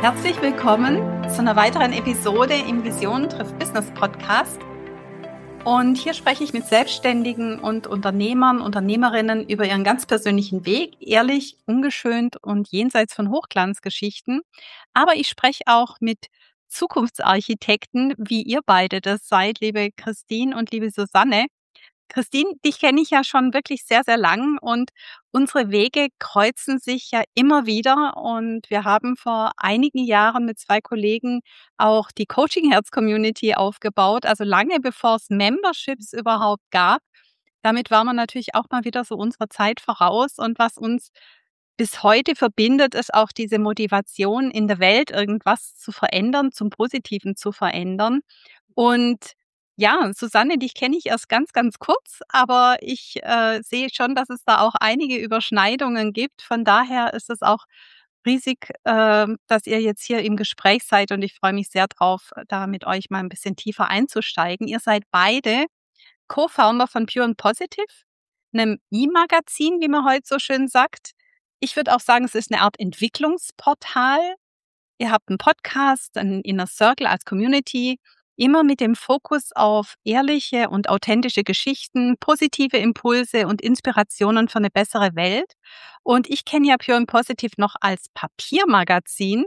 Herzlich willkommen zu einer weiteren Episode im Vision trifft Business Podcast. Und hier spreche ich mit Selbstständigen und Unternehmern, Unternehmerinnen über ihren ganz persönlichen Weg, ehrlich, ungeschönt und jenseits von Hochglanzgeschichten. Aber ich spreche auch mit Zukunftsarchitekten, wie ihr beide das seid, liebe Christine und liebe Susanne. Christine, dich kenne ich ja schon wirklich sehr, sehr lang und unsere Wege kreuzen sich ja immer wieder. Und wir haben vor einigen Jahren mit 2 Kollegen auch die Coaching Herz Community aufgebaut, also lange bevor es Memberships überhaupt gab. Damit war man natürlich auch mal wieder so unserer Zeit voraus. Und was uns bis heute verbindet, ist auch diese Motivation in der Welt, irgendwas zu verändern, zum Positiven zu verändern. Und ja, Susanne, dich kenne ich erst ganz, ganz kurz, aber ich sehe schon, dass es da auch einige Überschneidungen gibt. Von daher ist es auch riesig, dass ihr jetzt hier im Gespräch seid und ich freue mich sehr drauf, da mit euch mal ein bisschen tiefer einzusteigen. Ihr seid beide Co-Founder von Pure and Positive, einem E-Magazin, wie man heute so schön sagt. Ich würde auch sagen, es ist eine Art Entwicklungsportal. Ihr habt einen Podcast, einen Inner Circle als Community, immer mit dem Fokus auf ehrliche und authentische Geschichten, positive Impulse und Inspirationen für eine bessere Welt. Und ich kenne ja Pure and Positive noch als Papiermagazin.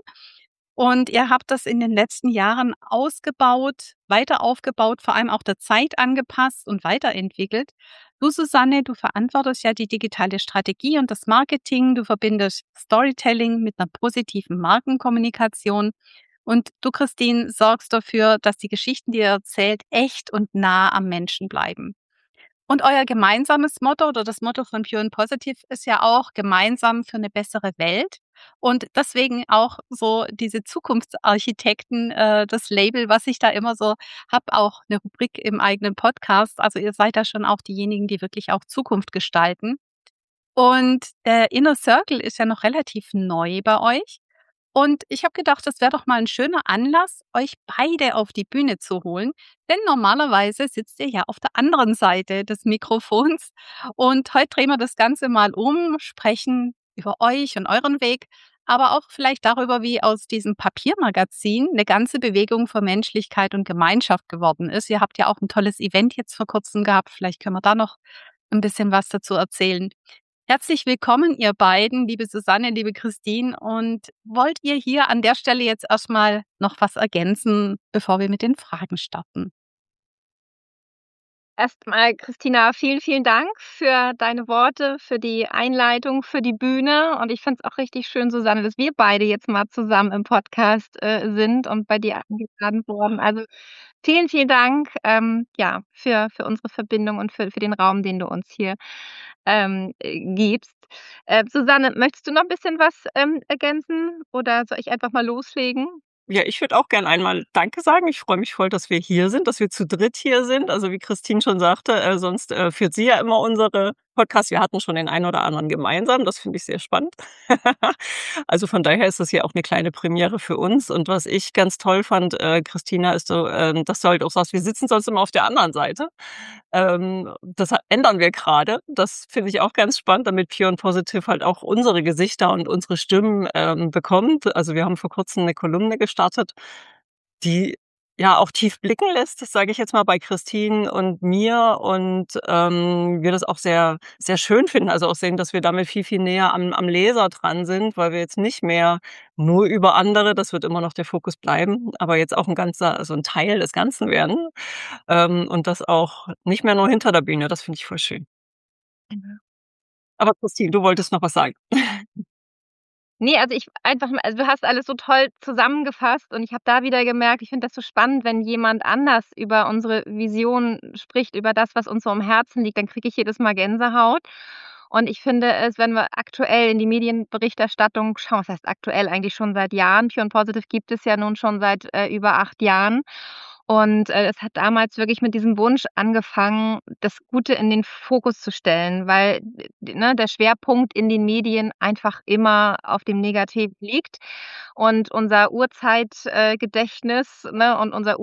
Und ihr habt das in den letzten Jahren ausgebaut, weiter aufgebaut, vor allem auch der Zeit angepasst und weiterentwickelt. Du, Susanne, du verantwortest ja die digitale Strategie und das Marketing. Du verbindest Storytelling mit einer positiven Markenkommunikation. Und du, Christine, sorgst dafür, dass die Geschichten, die ihr erzählt, echt und nah am Menschen bleiben. Und euer gemeinsames Motto oder das Motto von Pure and Positive ist ja auch gemeinsam für eine bessere Welt. Und deswegen auch so diese Zukunftsarchitekten, das Label, was ich da immer so habe, auch eine Rubrik im eigenen Podcast. Also ihr seid da schon auch diejenigen, die wirklich auch Zukunft gestalten. Und der Inner Circle ist ja noch relativ neu bei euch. Und ich habe gedacht, das wäre doch mal ein schöner Anlass, euch beide auf die Bühne zu holen. Denn normalerweise sitzt ihr ja auf der anderen Seite des Mikrofons. Und heute drehen wir das Ganze mal um, sprechen über euch und euren Weg, aber auch vielleicht darüber, wie aus diesem Papiermagazin eine ganze Bewegung für Menschlichkeit und Gemeinschaft geworden ist. Ihr habt ja auch ein tolles Event jetzt vor kurzem gehabt. Vielleicht können wir da noch ein bisschen was dazu erzählen. Herzlich willkommen, ihr beiden, liebe Susanne, liebe Christine. Und wollt ihr hier an der Stelle jetzt erstmal noch was ergänzen, bevor wir mit den Fragen starten? Erstmal, Christina, vielen, vielen Dank für deine Worte, für die Einleitung, für die Bühne. Und ich finde es auch richtig schön, Susanne, dass wir beide jetzt mal zusammen im Podcast sind und bei dir eingeladen wurden. Also vielen, vielen Dank ja, für unsere Verbindung und für den Raum, den du uns hier gibst. Susanne, möchtest du noch ein bisschen was ergänzen oder soll ich einfach mal loslegen? Ja, ich würde auch gern einmal Danke sagen. Ich freue mich voll, dass wir hier sind, dass wir zu dritt hier sind. Also, wie Christine schon sagte, sonst, führt sie ja immer unsere Podcasts. Wir hatten schon den einen oder anderen gemeinsam. Das finde ich sehr spannend. Also, von daher ist das hier auch eine kleine Premiere für uns. Und was ich ganz toll fand, Christina, ist so, dass du halt auch sagst, wir sitzen sonst immer auf der anderen Seite. Das ändern wir gerade. Das finde ich auch ganz spannend, damit Pure and Positive halt auch unsere Gesichter und unsere Stimmen, bekommt. Also, wir haben vor Kurzem eine Kolumne gestartet, die ja auch tief blicken lässt, das sage ich jetzt mal bei Christine und mir und, wir das auch sehr, sehr schön finden. Also, auch sehen, dass wir damit viel, viel näher am Leser dran sind, weil wir jetzt nicht mehr nur über andere, das wird immer noch der Fokus bleiben, aber jetzt auch ein Teil des Ganzen werden, und das auch nicht mehr nur hinter der Bühne. Das finde ich voll schön. Mhm. Aber Christine, du wolltest noch was sagen. Ne, also ich einfach also du hast alles so toll zusammengefasst und ich habe da wieder gemerkt, ich finde das so spannend, wenn jemand anders über unsere Vision spricht, über das, was uns so am Herzen liegt, dann kriege ich jedes Mal Gänsehaut. Und ich finde es, wenn wir aktuell in die Medienberichterstattung schauen, was heißt aktuell, eigentlich schon seit Jahren, Pure and Positive gibt es ja nun schon seit, über 8 Jahren. Und, es hat damals wirklich mit diesem Wunsch angefangen, das Gute in den Fokus zu stellen, weil, ne, der Schwerpunkt in den Medien einfach immer auf dem Negativen liegt. Und unser Urzeitgedächtnis, ne, und unser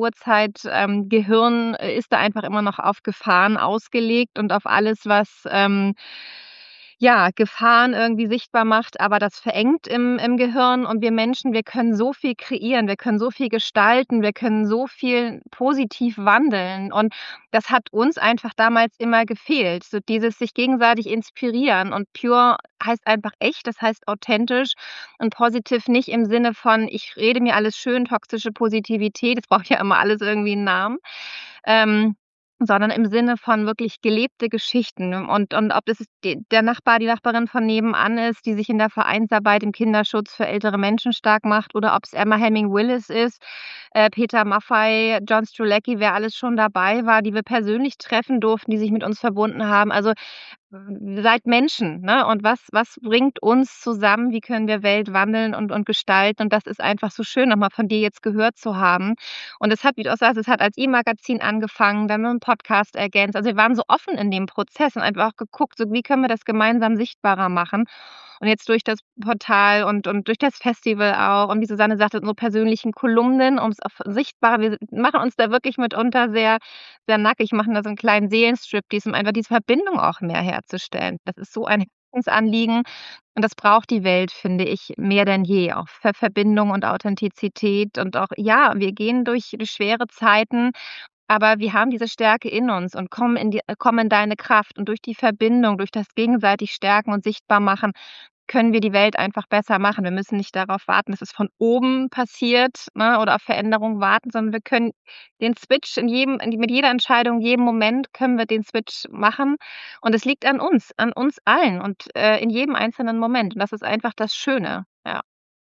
Gehirn ist da einfach immer noch auf Gefahren ausgelegt und auf alles, was, ja, Gefahren irgendwie sichtbar macht, aber das verengt im Gehirn und wir Menschen, wir können so viel kreieren, wir können so viel gestalten, wir können so viel positiv wandeln und das hat uns einfach damals immer gefehlt, so dieses sich gegenseitig inspirieren und pure heißt einfach echt, das heißt authentisch und positiv nicht im Sinne von: „Ich rede mir alles schön“, toxische Positivität, das braucht ja immer alles irgendwie 'n Namen. Ähm, sondern im Sinne von wirklich gelebte Geschichten und ob das der Nachbar, die Nachbarin von nebenan ist, die sich in der Vereinsarbeit im Kinderschutz für ältere Menschen stark macht oder ob's Emma Hemming Willis ist, Peter Maffay, John Strzelecki, wer alles schon dabei war, die wir persönlich treffen durften, die sich mit uns verbunden haben. Also, seid Menschen, ne? Und was bringt uns zusammen? Wie können wir Welt wandeln und gestalten? Und das ist einfach so schön, noch mal von dir jetzt gehört zu haben. Und es hat, wie du auch sagst, es hat als E-Magazin angefangen, dann mit 'n Podcast ergänzt. Also, wir waren so offen in dem Prozess und einfach auch geguckt, so wie können wir das gemeinsam sichtbarer machen? Und jetzt durch das Portal und durch das Festival auch und wie Susanne sagte, unsere persönlichen Kolumnen, um's auf sichtbarer wir machen uns da wirklich mitunter sehr nackig, machen da so 'n kleinen Seelenstriptease, um einfach diese Verbindung auch mehr herzustellen. Das ist so ein Herzensanliegen und das braucht die Welt, finde ich, mehr denn je, auch für Verbindung und Authentizität und auch ja, wir gehen durch schwere Zeiten, aber wir haben diese Stärke in uns und kommen in deine Kraft und durch die Verbindung, durch das gegenseitig Stärken und sichtbar machen können wir die Welt einfach besser machen. Wir müssen nicht darauf warten, dass es von oben passiert, ne, oder auf Veränderung warten, sondern wir können den Switch mit jeder Entscheidung, jedem Moment können wir den Switch machen. Und es liegt an uns allen und, in jedem einzelnen Moment. Und das ist einfach das Schöne, ja.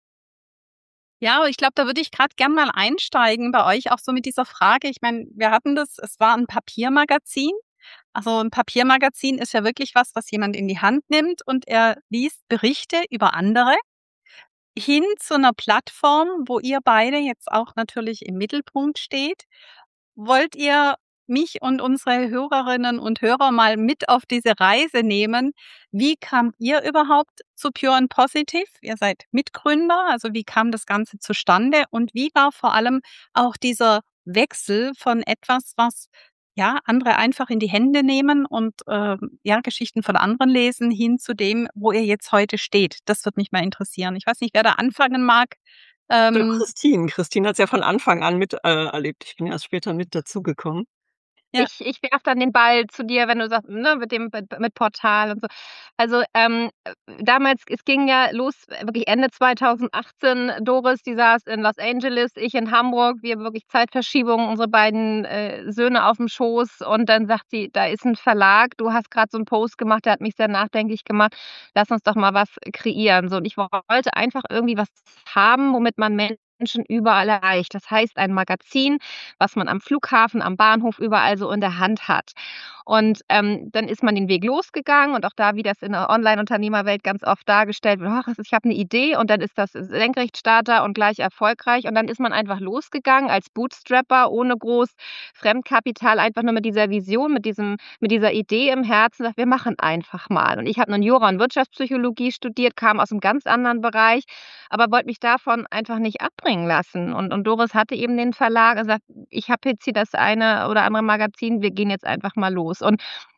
Ja, aber ich glaube, da würde ich gerade gern mal einsteigen bei euch auch so mit dieser Frage. Ich meine, wir hatten das, es war ein Papiermagazin. Also ein Papiermagazin ist ja wirklich was, was jemand in die Hand nimmt und er liest Berichte über andere, hin zu einer Plattform, wo ihr beide jetzt auch natürlich im Mittelpunkt steht. Wollt ihr mich und unsere Hörerinnen und Hörer mal mit auf diese Reise nehmen? Wie kamt ihr überhaupt zu Pure and Positive? Ihr seid Mitgründer, also wie kam das Ganze zustande und wie war vor allem auch dieser Wechsel von etwas, was ja andere einfach in die Hände nehmen und ja Geschichten von anderen lesen, hin zu dem, wo ihr jetzt heute steht? Das würde mich mal interessieren. Ich weiß nicht, wer da anfangen mag. Oder Ähm, Christine. Christine hat's ja von Anfang an mit erlebt. Ich bin erst später mit dazugekommen. ja. Ich werfe dann den Ball zu dir, wenn du sagst, ne, mit Portal und so. Also, damals es ging ja los, wirklich Ende 2018. Doris, die saß in Los Angeles, ich in Hamburg. Wir wirklich Zeitverschiebung, unsere beiden, Söhne aufm Schoß und dann sagt sie: „Da ist 'n Verlag, du hast grad so 'n Post gemacht, der hat mich sehr nachdenklich gemacht. Lass uns doch mal was kreieren.“ So, und ich wollte einfach irgendwie was haben, womit man Menschen überall erreicht. Das heißt, ein Magazin, was man am Flughafen, am Bahnhof überall so in der Hand hat. Und, dann ist man den Weg losgegangen und auch da, wie das in der Online-Unternehmerwelt ganz oft dargestellt wird: „Ach, ich habe 'ne Idee“ und dann ist das Senkrechtstarter und gleich erfolgreich. Und dann ist man einfach losgegangen als Bootstrapper, ohne groß Fremdkapital, einfach nur mit dieser Vision, mit dieser Idee im Herzen, sagt: „Wir machen einfach mal.“ Und ich habe nun Jura und Wirtschaftspsychologie studiert, kam aus 'nem ganz anderen Bereich, aber wollte mich davon einfach nicht abbringen lassen. Und Doris hatte eben den Verlag und sagt: „Ich habe jetzt hier das eine oder andere Magazin, wir gehen jetzt einfach mal los.“ Und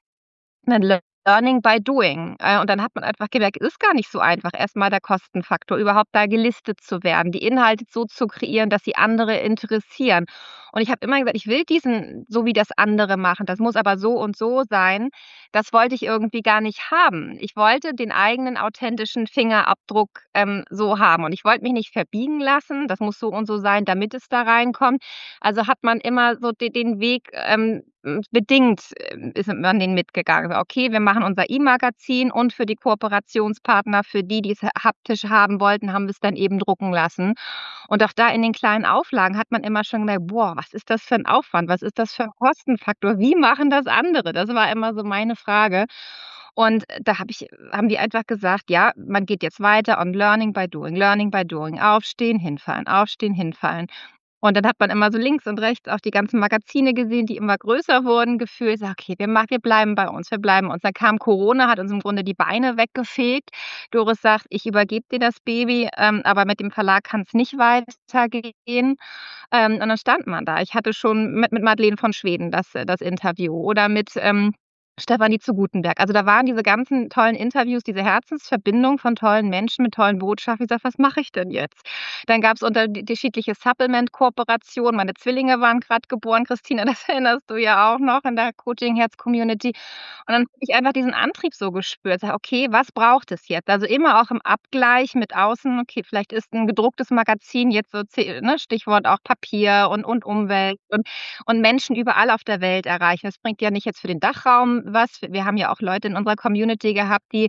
dann Learning by Doing. Und dann hat man einfach gemerkt, es ist gar nicht so einfach, erst mal der Kostenfaktor, überhaupt da gelistet zu werden, die Inhalte so zu kreieren, dass sie andere interessieren. Und ich habe immer gesagt: „Ich will diesen so wie das andere machen, das muss aber so und so sein.“ Das wollte ich irgendwie gar nicht haben. Ich wollte den eigenen authentischen Fingerabdruck, so haben und ich wollte mich nicht verbiegen lassen, das muss so und so sein, damit es da reinkommt. Also hat man immer so den Weg, bedingt, ist man den mitgegangen. Okay, wir machen unser E-Magazin und für die Kooperationspartner, für die, die es haptisch haben wollten, haben wir's dann eben drucken lassen. Und auch da in den kleinen Auflagen hat man immer schon gemerkt: „Boah, was ist das für 'n Aufwand? Was ist das für 'n Kostenfaktor? Wie machen das andere?“ Das war immer so meine Frage. Und da haben die einfach gesagt: „Ja, man geht jetzt weiter on learning by doing. Aufstehen, hinfallen, aufstehen, hinfallen.“ Und dann hat man immer so links und rechts auch die ganzen Magazine gesehen, die immer größer wurden, gefühlt, so: „Okay, wir bleiben bei uns, wir bleiben uns.“ Dann kam Corona, hat uns im Grunde die Beine weggefegt. Doris sagt: „Ich übergebe dir das Baby, aber mit dem Verlag kann's nicht weitergehen.“ Und dann stand man da. Ich hatte schon mit Madeleine von Schweden das Interview oder mit, Stefanie zu Gutenberg. Also, da waren diese ganzen tollen Interviews, diese Herzensverbindung von tollen Menschen mit tollen Botschaften. Ich sage: „Was mache ich denn jetzt?“ Dann gab's unterschiedliche Supplement-Kooperationen. Meine Zwillinge waren grad geboren, Christine, das erinnerst du ja auch noch in der Coaching-Herz-Community. Und dann habe ich einfach diesen Antrieb so gespürt, sage: „Okay, was braucht es jetzt?“ Also, immer auch im Abgleich mit außen. Okay, vielleicht ist 'n gedrucktes Magazin jetzt so ne, Stichwort auch Papier und Umwelt und Menschen überall auf der Welt erreichen. Das bringt ja nicht jetzt für den Dachraum was. Wir haben ja auch Leute in unserer Community gehabt, die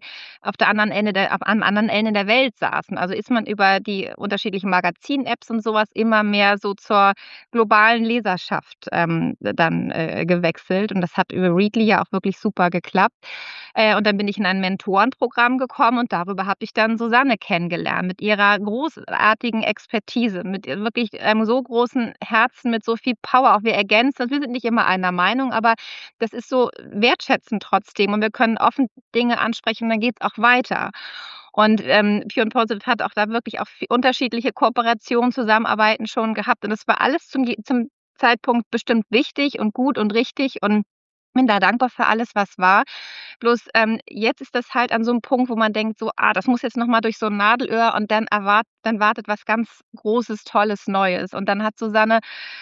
am anderen Ende der Welt saßen. Also ist man über die unterschiedlichen Magazin-Apps und sowas immer mehr so zur globalen Leserschaft, dann, gewechselt. Und das hat über Readly ja auch wirklich super geklappt. Und dann bin ich in ein Mentorenprogramm gekommen und darüber habe ich dann Susanne kennengelernt mit ihrer großartigen Expertise, mit ihr wirklich einem so großen Herzen, mit so viel Power. Auch wir ergänzen uns. Wir sind nicht immer einer Meinung, aber das ist so wertschätzend trotzdem und wir können offen Dinge ansprechen und dann geht's auch weiter. Und, Pure and Positive hat auch da wirklich auch unterschiedliche Kooperationen, Zusammenarbeiten schon gehabt und das war alles zum Zeitpunkt bestimmt wichtig und gut und richtig und bin da dankbar für alles, was war. Bloß, jetzt ist das halt an so 'nem Punkt, wo man denkt so: „Ah, das muss jetzt noch mal durch so 'n Nadelöhr und dann wartet was ganz Großes, Tolles, Neues.“ Und dann hat Susanne,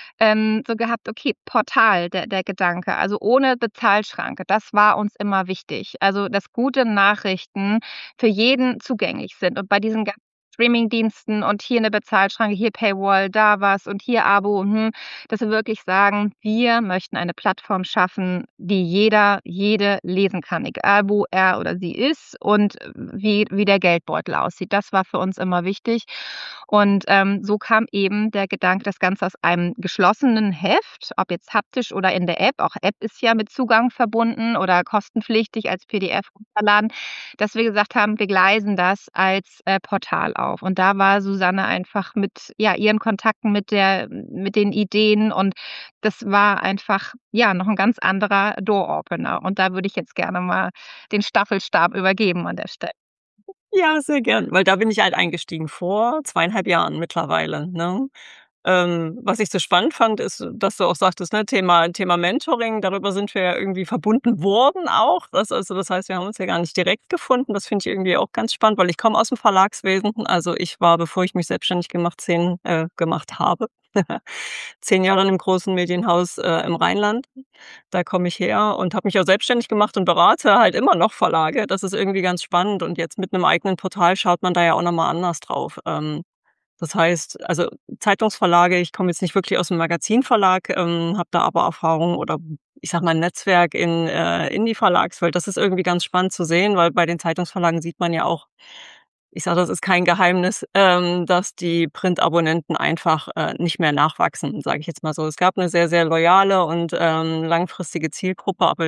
so gehabt, okay, Portal, der Gedanke, also ohne Bezahlschranke, das war uns immer wichtig. Also, dass gute Nachrichten für jeden zugänglich sind. Und bei diesen ganzen Streamingdiensten und hier 'ne Bezahlschranke, hier Paywall, da was und hier Abo, dass wir wirklich sagen: „Wir möchten eine Plattform schaffen, die jede lesen kann, egal wo er oder sie ist und wie der Geldbeutel aussieht.“ Das war für uns immer wichtig. Und, so kam eben der Gedanke, das Ganze aus einem geschlossenen Heft, ob jetzt haptisch oder in der App, auch App ist ja mit Zugang verbunden oder kostenpflichtig als PDF runterladen, dass wir gesagt haben, wir gleisen das als, Portal auf. Und da war Susanne einfach mit, ja, ihren Kontakten, mit den Ideen und das war einfach, ja, noch 'n ganz anderer Door Opener. Und da würde ich jetzt gerne mal den Staffelstab übergeben an der Stelle. Ja, sehr gern, weil da bin ich halt eingestiegen vor 2,5 Jahren mittlerweile, ne? Was ich so spannend fand, ist, dass du auch sagtest, ne, Thema Mentoring, darüber sind wir ja irgendwie verbunden worden auch. Das heißt, wir haben uns ja gar nicht direkt gefunden. Das finde ich irgendwie auch ganz spannend, weil ich komme aus'm Verlagswesen. Also, ich war, bevor ich mich selbstständig gemacht habe, 10 Jahre in 'nem großen Medienhaus, im Rheinland. Da komme ich her und habe mich auch selbstständig gemacht und berate halt immer noch Verlage. Das ist irgendwie ganz spannend und jetzt mit 'nem eigenen Portal schaut man da ja auch noch mal anders drauf. Das heißt, also Zeitungsverlage, ich komme jetzt nicht wirklich aus'm Magazinverlag, habe da aber Erfahrung oder ich sage mal 'n Netzwerk in die Verlagswelt. Das ist irgendwie ganz spannend zu sehen, weil bei den Zeitungsverlagen sieht man ja auch, ich sage, das ist kein Geheimnis, dass die Printabonnenten einfach, nicht mehr nachwachsen, sage ich jetzt mal so. Es gab 'ne sehr, sehr loyale und, langfristige Zielgruppe, aber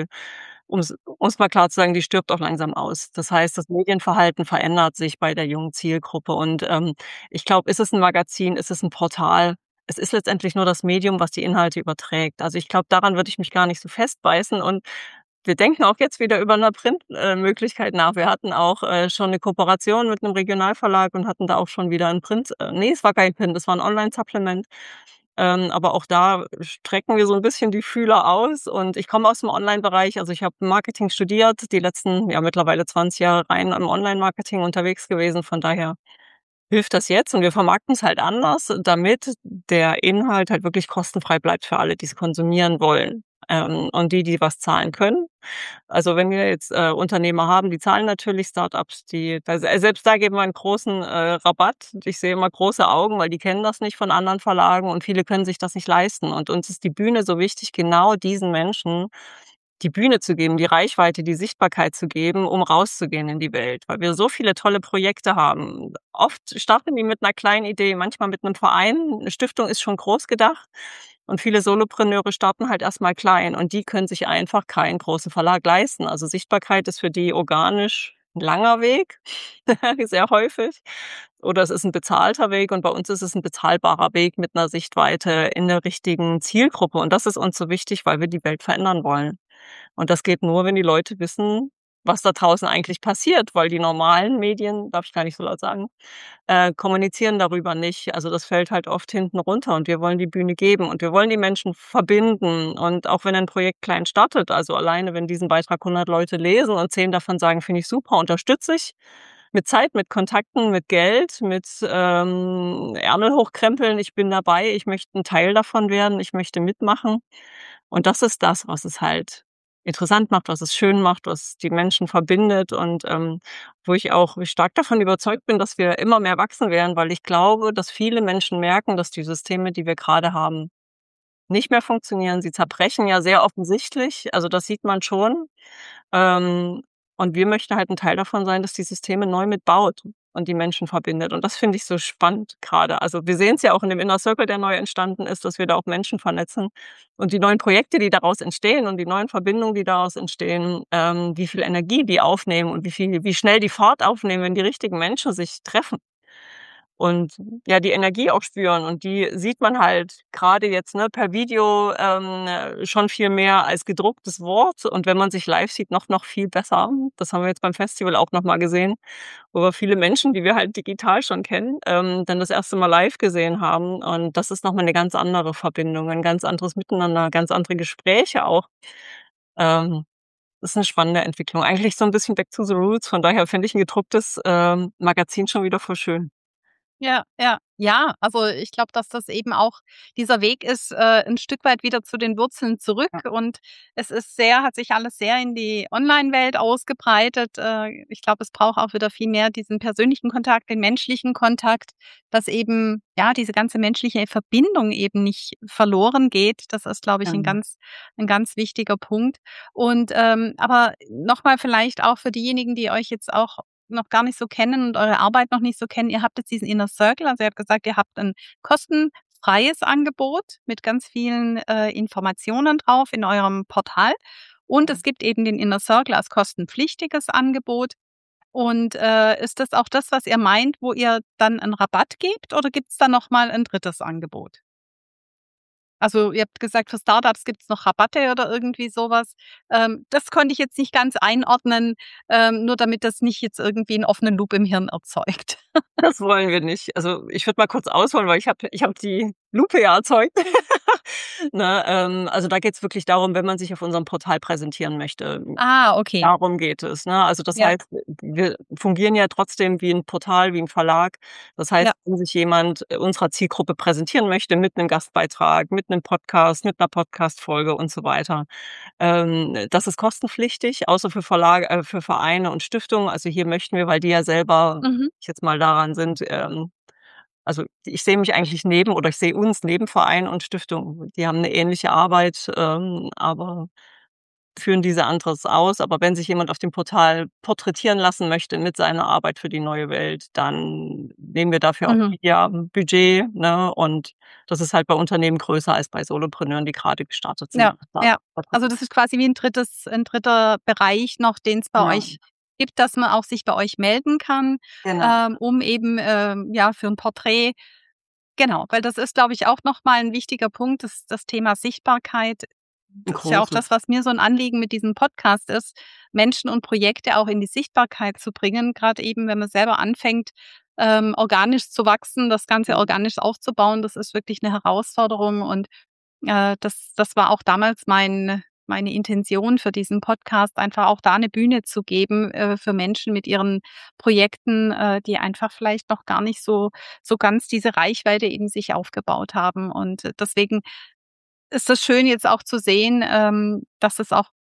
um's mal klar zu sagen, die stirbt auch langsam aus. Das heißt, das Medienverhalten verändert sich bei der jungen Zielgruppe und, ich glaube, ist es 'n Magazin, ist es 'n Portal? Es ist letztendlich nur das Medium, was die Inhalte überträgt. Also, ich glaube, daran würde ich mich gar nicht so festbeißen und wir denken auch jetzt wieder über 'ne Print Möglichkeit nach. Wir hatten auch, schon 'ne Kooperation mit 'nem Regionalverlag und hatten da auch schon wieder 'n Print ne, es war kein Print, es war 'n Online-Supplement. Aber auch da strecken wir so 'n bisschen die Fühler aus und ich komme aus'm Onlinebereich. Also, ich habe Marketing studiert, die letzten, ja, mittlerweile 20 Jahre rein im Online-Marketing unterwegs gewesen. Von daher hilft das jetzt und wir vermarkten's halt anders, damit der Inhalt halt wirklich kostenfrei bleibt für alle, die's konsumieren wollen, und die was zahlen können. Also, wenn wir jetzt, Unternehmer haben, die zahlen natürlich Start-ups, die da selbst da geben wir 'n großen, Rabatt. Ich sehe immer große Augen, weil die kennen das nicht von anderen Verlagen und viele können sich das nicht leisten. Und uns ist die Bühne so wichtig, genau diesen Menschen die Bühne zu geben, die Reichweite, die Sichtbarkeit zu geben, um rauszugehen in die Welt, weil wir so viele tolle Projekte haben. Oft starten die mit 'ner kleinen Idee, manchmal mit 'nem Verein. 'Ne Stiftung ist schon groß gedacht und viele Solopreneure starten halt erst mal klein und die können sich einfach keinen großen Verlag leisten. Also, Sichtbarkeit ist für die organisch 'n langer Weg, sehr häufig. Oder es ist 'n bezahlter Weg und bei uns ist es 'n bezahlbarer Weg mit 'ner Sichtweite in der richtigen Zielgruppe. Und das ist uns so wichtig, weil wir die Welt verändern wollen. Und das geht nur, wenn die Leute wissen, was da draußen eigentlich passiert, weil die normalen Medien, darf ich gar nicht so laut sagen, kommunizieren darüber nicht. Also das fällt halt oft hinten runter und wir wollen die Bühne geben und wir wollen die Menschen verbinden. Und auch wenn ein Projekt klein startet, also alleine, wenn diesen Beitrag 100 Leute lesen und 10 davon sagen, finde ich super, unterstütze ich, mit Zeit, mit Kontakten, mit Geld, mit Ärmel hochkrempeln, ich bin dabei, ich möchte ein Teil davon werden, ich möchte mitmachen. Und das ist das, was es halt interessant macht, was es schön macht, was die Menschen verbindet und wo ich auch stark davon überzeugt bin, dass wir immer mehr wachsen werden, weil ich glaube, dass viele Menschen merken, dass die Systeme, die wir gerade haben, nicht mehr funktionieren. Sie zerbrechen ja sehr offensichtlich, also das sieht man schon. Ähm, und wir möchten halt 'n Teil davon sein, dass die Systeme neu mitbaut und die Menschen verbindet. Und das finde ich so spannend grade. Also, wir sehen's ja auch in dem Inner Circle, der neu entstanden ist, dass wir da auch Menschen vernetzen. Und die neuen Projekte, die daraus entstehen und die neuen Verbindungen, die daraus entstehen, wie viel Energie die aufnehmen und wie schnell die Fahrt aufnehmen, wenn die richtigen Menschen sich treffen. Und ja, die Energie auch spüren und die sieht man halt grade jetzt, ne, per Video, schon viel mehr als gedrucktes Wort und wenn man sich live sieht, noch viel besser. Das haben wir jetzt beim Festival auch noch mal gesehen, wo wir viele Menschen, die wir halt digital schon kennen, dann das erste Mal live gesehen haben und das ist noch mal 'ne ganz andere Verbindung, ein ganz anderes Miteinander, ganz andere Gespräche auch. Ähm, Das ist 'ne spannende Entwicklung. Eigentlich so 'n bisschen back to the roots, von daher finde ich 'n gedrucktes, Magazin schon wieder voll schön. Ja, ja. Ja, also ich glaube, dass das eben auch dieser Weg ist, 'n Stück weit wieder zu den Wurzeln zurück Ja, und es ist sehr hat sich alles sehr in die Online-Welt ausgebreitet. Ich glaube, es braucht auch wieder viel mehr diesen persönlichen Kontakt, den menschlichen Kontakt, dass eben, ja, diese ganze menschliche Verbindung eben nicht verloren geht. Das ist, glaube ich, genau. 'n ganz wichtiger Punkt. Und, aber noch mal vielleicht auch für diejenigen, die euch jetzt auch noch gar nicht so kennen und eure Arbeit noch nicht so kennen. Ihr habt jetzt diesen Inner Circle, also ihr habt gesagt, ihr habt ein kostenfreies Angebot mit ganz vielen, Informationen drauf in eurem Portal. Und es gibt eben den Inner Circle als kostenpflichtiges Angebot. Und, ist das auch das, was ihr meint, wo ihr dann einen Rabatt gebt oder gibt's da noch mal 'n drittes Angebot? Also, ihr habt gesagt, für Startups gibt's noch Rabatte oder irgendwie sowas. Das konnte ich jetzt nicht ganz einordnen, nur damit das nicht jetzt irgendwie 'n offenen Loop im Hirn erzeugt. Das wollen wir nicht. Also, ich würde mal kurz ausholen, weil ich habe die Lupe ja erzeugt. Ne, also, da geht's wirklich darum, wenn man sich auf unserem Portal präsentieren möchte. Ah, okay. Darum geht es, ne? Also, das Ja, heißt, wir fungieren ja trotzdem wie 'n Portal, wie 'n Verlag. Das heißt, ja. wenn sich jemand, unserer Zielgruppe präsentieren möchte mit 'nem Gastbeitrag, mit 'nem Podcast, mit 'ner Podcastfolge und so weiter, das ist kostenpflichtig, außer für Verlage für Vereine und Stiftungen. Also, hier möchten wir, weil die ja selber, Mhm. ich jetzt mal daran sind, also, ich sehe mich eigentlich neben oder ich sehe uns neben Verein und Stiftung. Die haben 'ne ähnliche Arbeit, aber führen diese anderes aus. Aber wenn sich jemand auf dem Portal porträtieren lassen möchte mit seiner Arbeit für die neue Welt, dann nehmen wir dafür auch Mhm. Media-Budget, ne? Und das ist halt bei Unternehmen größer als bei Solopreneuren, die grade gestartet sind. Ja, ja. Also, das ist quasi wie 'n dritter Bereich noch, den's bei Genau, euch gibt, dass man auch sich bei euch melden kann, genau. um eben, ja, für 'n Porträt genau, weil das ist, glaube ich, auch noch mal 'n wichtiger Punkt, das Thema Sichtbarkeit. 'N Das ist ja auch großes. das, was mir so 'n Anliegen mit diesem Podcast ist, Menschen und Projekte auch in die Sichtbarkeit zu bringen, grad eben, wenn man selber anfängt, organisch zu wachsen, das Ganze Mhm. organisch aufzubauen, das ist wirklich 'ne Herausforderung und das war auch damals meine Intention für diesen Podcast, einfach auch da 'ne Bühne zu geben, für Menschen mit ihren Projekten, die einfach vielleicht noch gar nicht so ganz diese Reichweite eben sich aufgebaut haben. Und deswegen ist es schön, jetzt auch zu sehen, dass es auch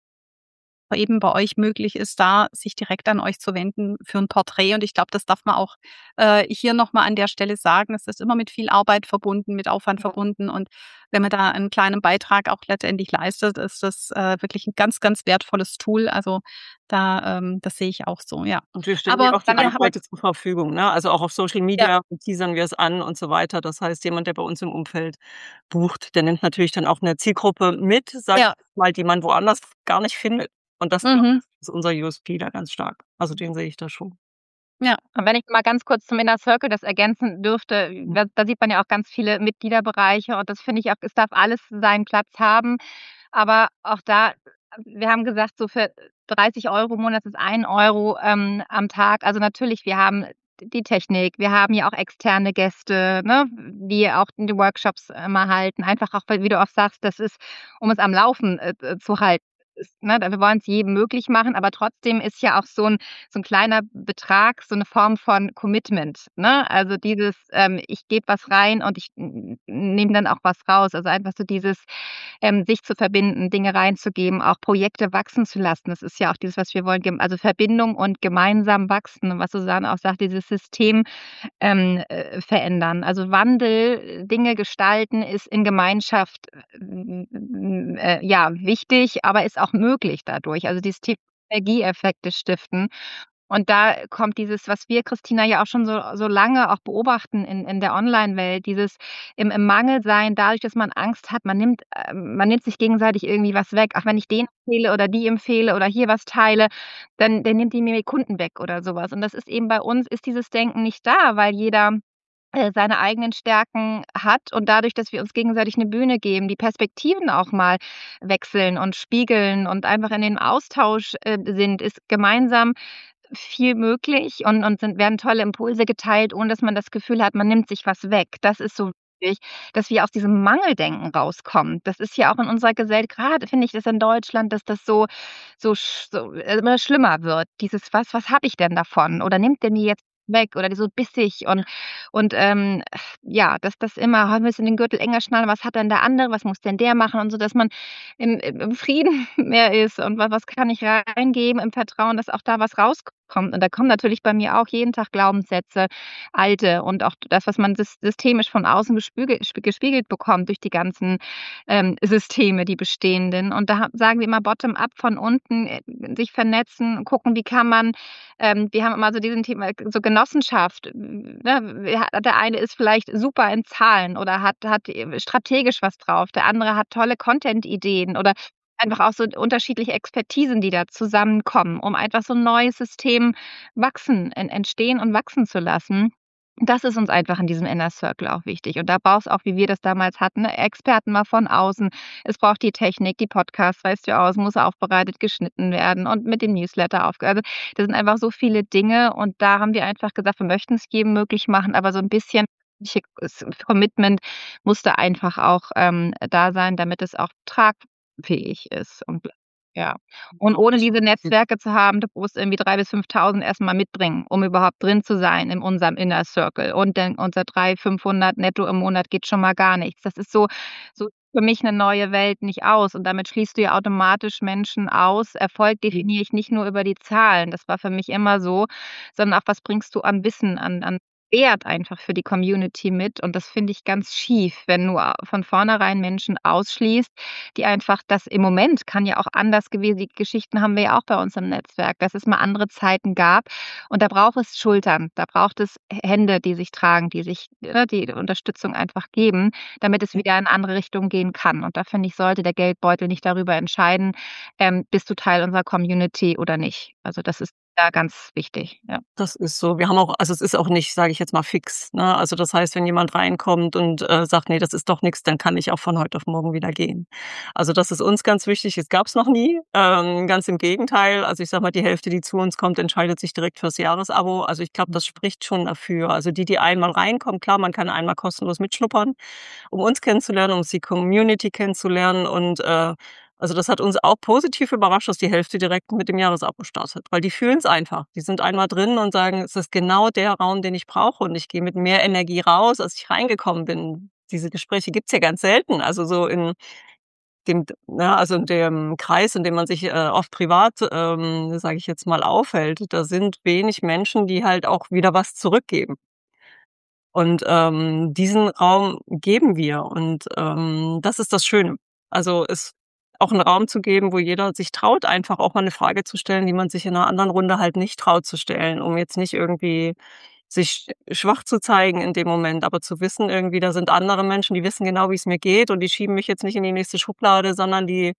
eben bei euch möglich ist, da sich direkt an euch zu wenden für 'n Porträt. Und ich glaube, das darf man auch, hier noch mal an der Stelle sagen. Es ist immer mit viel Arbeit verbunden, mit Aufwand Ja. verbunden. Und wenn man da 'n kleinen Beitrag auch letztendlich leistet, ist das, wirklich 'n ganz, ganz wertvolles Tool. Also, da das sehe ich auch so, ja. Und wir stellen Aber ja auch die ihr habt Reichweite zur Verfügung, ne? Also, auch auf Social ja, Media teasern wir es an und so weiter. Das heißt, jemand, der bei uns im Umfeld bucht, der nimmt natürlich dann auch 'ne Zielgruppe mit, sage ja, ich mal, die man woanders gar nicht findet. Und das, glaube mhm, ich, ist unser USP da ganz stark. Also, den sehe ich da schon. ja, Und wenn ich mal ganz kurz zum Inner Circle das ergänzen dürfte, Mhm. da sieht man ja auch ganz viele Mitgliederbereiche und das finde ich auch, es darf alles seinen Platz haben. Aber auch da wir haben gesagt, so für 30 € im Monat ist 1 € am Tag. Also natürlich, wir haben die Technik, wir haben ja auch externe Gäste, ne, die auch die Workshops immer halten. Einfach auch, weil, wie du auch sagst, das ist, um es am Laufen zu halten. Ist, ne, wir wollen es jedem möglich machen, aber trotzdem ist ja auch so 'n kleiner Betrag so 'ne Form von Commitment, ne? Also dieses, ich gebe was rein und ich nehme dann auch was raus. Also einfach so dieses, sich zu verbinden, Dinge reinzugeben, auch Projekte wachsen zu lassen. Das ist ja auch dieses, was wir wollen, also Verbindung und gemeinsam wachsen. Und was Susanne auch sagt, dieses System verändern. Also Wandel, Dinge gestalten ist in Gemeinschaft ja wichtig, aber ist auch möglich dadurch. Also dieses Thema Synergieeffekte stiften. Und da kommt dieses, was wir, Christina, ja auch schon so lange auch beobachten in der Online-Welt, dieses im Mangel sein, dadurch, dass man Angst hat, man nimmt sich gegenseitig irgendwie was weg. Ach, wenn ich den empfehle oder die empfehle oder hier was teile, dann nimmt die mir die Kunden weg oder sowas. Und das ist eben, bei uns ist dieses Denken nicht da, weil jeder seine eigenen Stärken hat, und dadurch, dass wir uns gegenseitig eine Bühne geben, die Perspektiven auch mal wechseln und spiegeln und einfach in den Austausch sind, ist gemeinsam viel möglich, und werden tolle Impulse geteilt, ohne dass man das Gefühl hat, man nimmt sich was weg. Das ist so wichtig, dass wir aus diesem Mangeldenken rauskommen. Das ist ja auch in unserer Gesellschaft, gerade finde ich das in Deutschland, dass das immer schlimmer wird. Dieses: „Was habe ich denn davon?“ Oder „Nimmt der mir jetzt weg?“ Oder so bissig und ja, dass das immer: „Wir müssen den Gürtel enger schnallen. Was hat denn der andere? Was muss denn der machen?“ Und so, dass man im Frieden mehr ist und was kann ich reingeben im Vertrauen, dass auch da was rauskommt. Und da kommen natürlich bei mir auch jeden Tag Glaubenssätze, alte, und auch das, was man systemisch von außen gespiegelt bekommt durch die ganzen Systeme, die bestehenden. Und da sagen wir immer bottom up, von unten, sich vernetzen, gucken, wie kann man, wir haben immer so diesen Thema, so Genossenschaft, ne? Der eine ist vielleicht super in Zahlen oder hat strategisch was drauf, der andere hat tolle Content-Ideen oder einfach auch so unterschiedliche Expertisen, die da zusammenkommen, um einfach so 'n neues System entstehen und wachsen zu lassen. Das ist uns einfach in diesem Inner Circle auch wichtig. Und da braucht's auch, wie wir das damals hatten, ne, Experten mal von außen. Es braucht die Technik, die Podcasts, weißt du ja auch, es muss aufbereitet, geschnitten werden und mit dem Newsletter also, das sind einfach so viele Dinge, und da haben wir einfach gesagt, wir möchten's jedem möglich machen, aber so 'n bisschen Commitment musste einfach auch da sein, damit es auch tragfähig ist und ja. Und ohne diese Netzwerke zu haben, du musst irgendwie 3.000 bis 5.000 erst mal mitbringen, um überhaupt drin zu sein in unserem Inner Circle. Und dann unter 300, 500 netto im Monat geht schon mal gar nichts. Das ist so für mich 'ne neue Welt nicht aus, und damit schließt du ja automatisch Menschen aus. Erfolg definiere ich nicht nur über die Zahlen, das war für mich immer so, sondern auch, was bringst du an Wissen, an Wert einfach für die Community mit, und das finde ich ganz schief, wenn du von vornherein Menschen ausschließt, die einfach, das im Moment kann ja auch anders gewesen, die Geschichten haben wir ja auch bei uns im Netzwerk, dass es mal andere Zeiten gab, und da braucht es Schultern, da braucht es Hände, die sich tragen, die sich, ne, die Unterstützung einfach geben, damit es wieder in 'ne andere Richtung gehen kann. Und da finde ich, sollte der Geldbeutel nicht darüber entscheiden, bist du Teil unserer Community oder nicht. Also, das ist da ganz wichtig, ja. Das ist so. Wir haben auch, also, es ist auch nicht, sage ich jetzt mal, fix, ne? Also, das heißt, wenn jemand reinkommt und sagt: „Ne, das ist doch nix“, dann kann ich auch von heute auf morgen wieder gehen. Also, das ist uns ganz wichtig. Das gab's noch nie. Ganz im Gegenteil. Also, ich sage mal, die Hälfte, die zu uns kommt, entscheidet sich direkt fürs Jahresabo. Also, ich glaube, das spricht schon dafür. Also, die einmal reinkommen, klar, man kann einmal kostenlos mitschnuppern, um uns kennenzulernen, um die Community kennenzulernen und also, das hat uns auch positiv überrascht, dass die Hälfte direkt mit dem Jahresabo startet, weil die fühlen's einfach. Die sind einmal drin und sagen: „Es ist genau der Raum, den ich brauche, und ich gehe mit mehr Energie raus, als ich reingekommen bin.“ Diese Gespräche gibt's ja ganz selten. Also, so in dem, ne, also in dem Kreis, in dem man sich oft privat, sage ich jetzt mal, aufhält, da sind wenig Menschen, die halt auch wieder was zurückgeben. Und diesen Raum geben wir, und das ist das Schöne. Also, es auch 'n Raum zu geben, wo jeder sich traut, einfach auch mal 'ne Frage zu stellen, die man sich in 'ner anderen Runde halt nicht traut zu stellen, um jetzt nicht irgendwie sich schwach zu zeigen in dem Moment, aber zu wissen irgendwie, da sind andere Menschen, die wissen genau, wie's mir geht, und die schieben mich jetzt nicht in die nächste Schublade, sondern die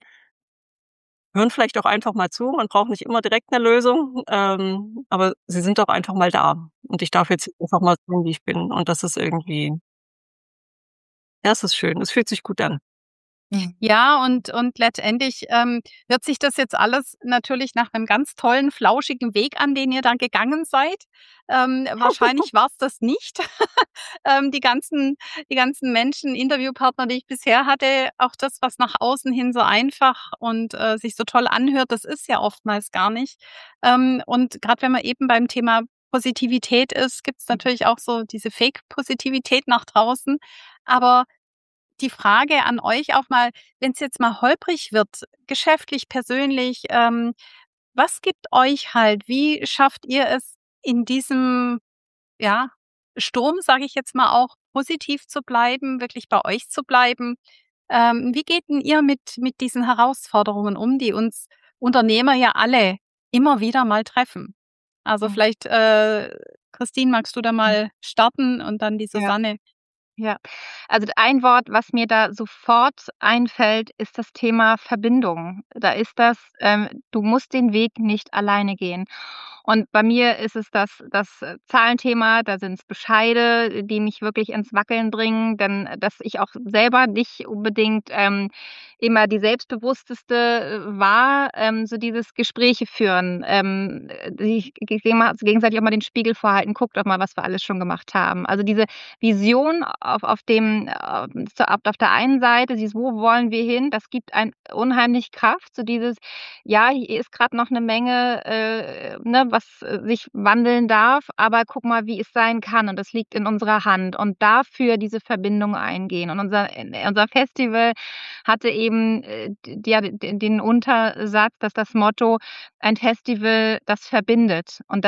hören vielleicht auch einfach mal zu. Man braucht nicht immer direkt 'ne Lösung, aber sie sind doch einfach mal da. Und ich darf jetzt einfach mal sein, wie ich bin. Und das ist irgendwie, ja, es ist schön. Es fühlt sich gut an. Ja, und letztendlich, hört sich das jetzt alles natürlich nach einem ganz tollen, flauschigen Weg an, den ihr da gegangen seid. Wahrscheinlich war's das nicht. Die ganzen Menschen, Interviewpartner, die ich bisher hatte, auch das, was nach außen hin so einfach und, sich so toll anhört, das ist ja oftmals gar nicht. Und grad wenn man eben beim Thema Positivität ist, gibt's natürlich auch so diese Fake-Positivität nach draußen. Aber die Frage an euch auch mal, wenn's jetzt mal holprig wird, geschäftlich, persönlich, was gibt euch Halt? Wie schafft ihr es in diesem, ja, Sturm, sage ich jetzt mal auch, positiv zu bleiben, wirklich bei euch zu bleiben? Wie geht 'n ihr mit diesen Herausforderungen um, die uns Unternehmer ja alle immer wieder mal treffen? Also Mhm. vielleicht, Christine, magst du da mal starten und dann die Ja. Susanne? Ja, also ein Wort, was mir da sofort einfällt, ist das Thema Verbindung. Da ist das, du musst den Weg nicht alleine gehen. Und bei mir ist es das Zahlenthema, da sind's Bescheide, die mich wirklich ins Wackeln bringen, denn dass ich auch selber nicht unbedingt, immer die selbstbewussteste, war, so dieses Gespräche führen, sich gegenseitig auch mal den Spiegel vorhalten: „Guck doch mal, was wir alles schon gemacht haben.“ Also, diese Vision auf dem auf der einen Seite, dieses „Wo wollen wir hin?“, das gibt einem unheimlich Kraft, so dieses: „Ja, hier ist grad noch 'ne Menge, ne, was, sich wandeln darf, aber guck mal, wie es sein kann und das liegt in unserer Hand.“ Und dafür diese Verbindung eingehen. Und unser Festival hatte eben, d ja, den Untersatz, dass das Motto: „Ein Festival, das verbindet.“ Und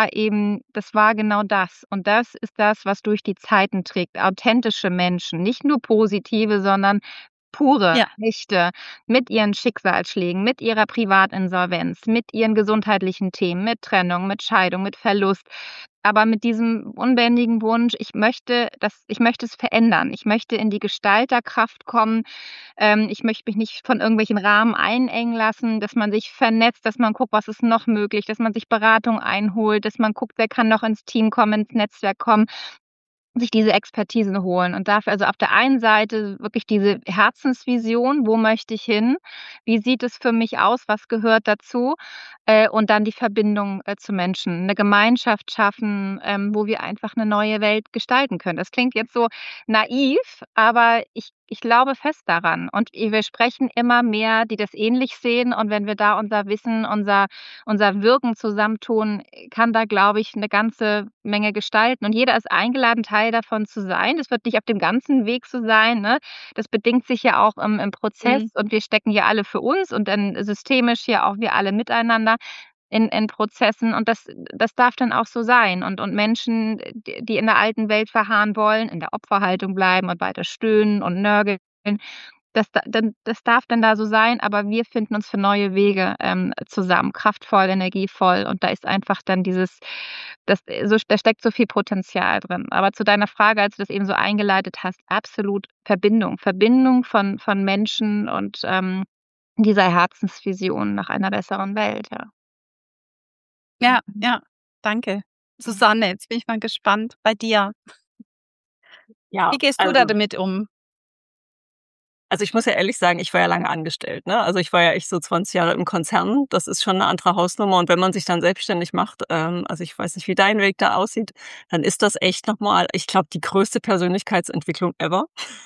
das war genau das. Und das ist das, was durch die Zeiten trägt. Authentische Menschen, nicht nur positive, sondern pure, Ja, echte, mit ihren Schicksalsschlägen, mit ihrer Privatinsolvenz, mit ihren gesundheitlichen Themen, mit Trennung, mit Scheidung, mit Verlust, aber mit diesem unbändigen Wunsch: ich möchte es verändern. Ich möchte in die Gestalterkraft kommen. Ich möchte mich nicht von irgendwelchen Rahmen einengen lassen, dass man sich vernetzt, dass man guckt, was ist noch möglich, dass man sich Beratung einholt, dass man guckt, wer kann noch ins Team kommen, ins Netzwerk kommen, sich diese Expertisen holen und dafür also auf der einen Seite wirklich diese Herzensvision: „Wo möchte ich hin? Wie sieht es für mich aus? Was gehört dazu?“ Und dann die Verbindung, zu Menschen, 'ne Gemeinschaft schaffen, wo wir einfach 'ne neue Welt gestalten können. Das klingt jetzt so naiv, aber ich glaube fest daran und wir sprechen immer mehr, die das ähnlich sehen und wenn wir da unser Wissen, unser Wirken zusammentun, kann da, glaube ich, 'ne ganze Menge gestalten. Und jeder ist eingeladen, Teil davon zu sein. Das wird nicht auf dem ganzen Weg so sein, ne? Das bedingt sich ja auch im Prozess mhm, und wir stecken ja alle für uns und dann systemisch ja auch wir alle miteinander in Prozessen und das darf dann auch so sein. Und Menschen, die in der alten Welt verharren wollen, in der Opferhaltung bleiben und weiter stöhnen und nörgeln, das darf dann da so sein, aber wir finden uns für neue Wege, zusammen, kraftvoll, energievoll und da ist einfach dann da steckt so viel Potenzial drin. Aber zu deiner Frage, als du das eben so eingeleitet hast, absolut Verbindung. Verbindung von Menschen und, dieser Herzensvision nach einer besseren Welt, ja. ja, Mhm. ja, danke. Mhm. Susanne, jetzt bin ich mal gespannt bei dir. Ja, Wie gehst du da also damit um? Also, ich muss ja ehrlich sagen, ich war ja lange angestellt, ne? Also, ich war ja echt so 20 Jahre im Konzern. Das ist schon 'ne andere Hausnummer. Und wenn man sich dann selbstständig macht, also, ich weiß nicht, wie dein Weg da aussieht, dann ist das echt noch mal, ich glaube, die größte Persönlichkeitsentwicklung ever.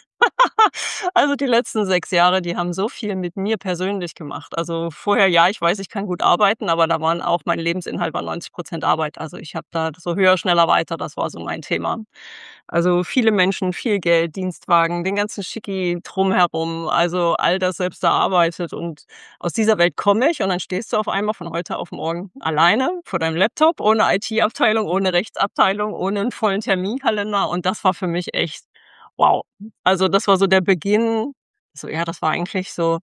Also, die letzten 6 Jahre, die haben so viel mit mir persönlich gemacht. Also, vorher, ja, ich weiß, ich kann gut arbeiten, aber da waren auch mein Lebensinhalt war 90% Arbeit. Also, ich habe da so höher, schneller, weiter, das war so mein Thema. Also, viele Menschen, viel Geld, Dienstwagen, den ganzen Schicki drumherum, also all das selbst erarbeitet und aus dieser Welt komme ich und dann stehst du auf einmal von heute auf morgen alleine vor deinem Laptop, ohne IT-Abteilung, ohne Rechtsabteilung, ohne 'n vollen Terminkalender und das war für mich echt wow. Also, das war so der Beginn so ja, das war eigentlich so,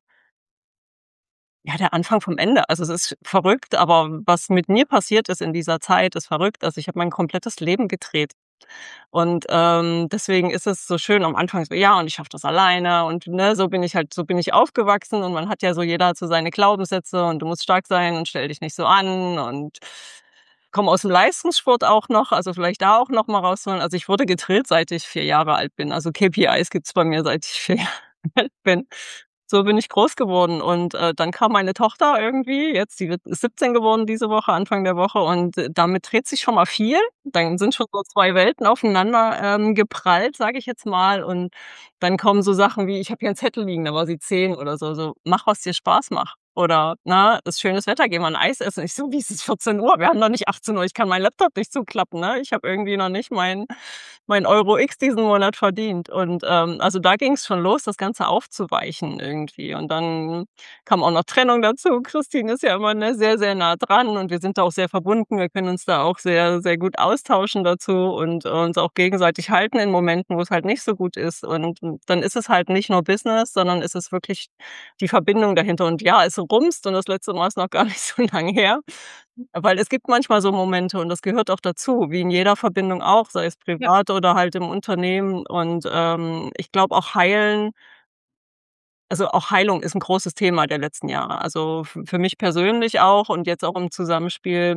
ja, der Anfang vom Ende. Also, es ist verrückt, aber was mit mir passiert ist in dieser Zeit, ist verrückt. Also, ich habe mein komplettes Leben gedreht. Und, deswegen ist es so schön am Anfang so: „Ja, und ich schaffe das alleine“ und, ne, so bin ich aufgewachsen und man hat ja so jeder hat so seine Glaubenssätze und du musst stark sein und stell dich nicht so an und komme aus'm Leistungssport auch noch, also vielleicht da auch noch mal rausholen. Also, ich wurde gedrillt, seit ich 4 Jahre alt bin. Also, KPIs gibt's bei mir, seit ich 4 bin. So bin ich groß geworden und, dann kam meine Tochter irgendwie, jetzt ist 17 geworden diese Woche, Anfang der Woche und, damit dreht sich schon mal viel. Dann sind schon so 2 Welten aufeinander, geprallt, sage ich jetzt mal und dann kommen so Sachen wie ich habe hier 'n Zettel liegen, da war sie 10 oder so: „Mach, was dir Spaß macht.“ Oder, ne: „Ist schönes Wetter, gehen wir 'n Eis essen.“ Ich so: „Wie, es ist 14 Uhr, wir haben noch nicht 18 Uhr, ich kann meinen Laptop nicht zuklappen, ne? Ich habe irgendwie noch nicht mein Euro X diesen Monat verdient.“ Und, also, da ging's schon los, das Ganze aufzuweichen irgendwie. Und dann kam auch noch Trennung dazu. Christine ist ja immer, ne, sehr, sehr nah dran und wir sind da auch sehr verbunden. Wir können uns da auch sehr, sehr gut austauschen dazu und uns auch gegenseitig halten in Momenten, wo's halt nicht so gut ist. Und dann ist es halt nicht nur Business, sondern ist es wirklich die Verbindung dahinter. Und ja, es rumst und das letzte Mal ist noch gar nicht so lang her. Weil es gibt manchmal so Momente und das gehört auch dazu, wie in jeder Verbindung auch, sei es Ja. privat oder halt im Unternehmen. Und, ich glaube auch auch Heilung ist 'n großes Thema der letzten Jahre. Also, für mich persönlich auch und jetzt auch im Zusammenspiel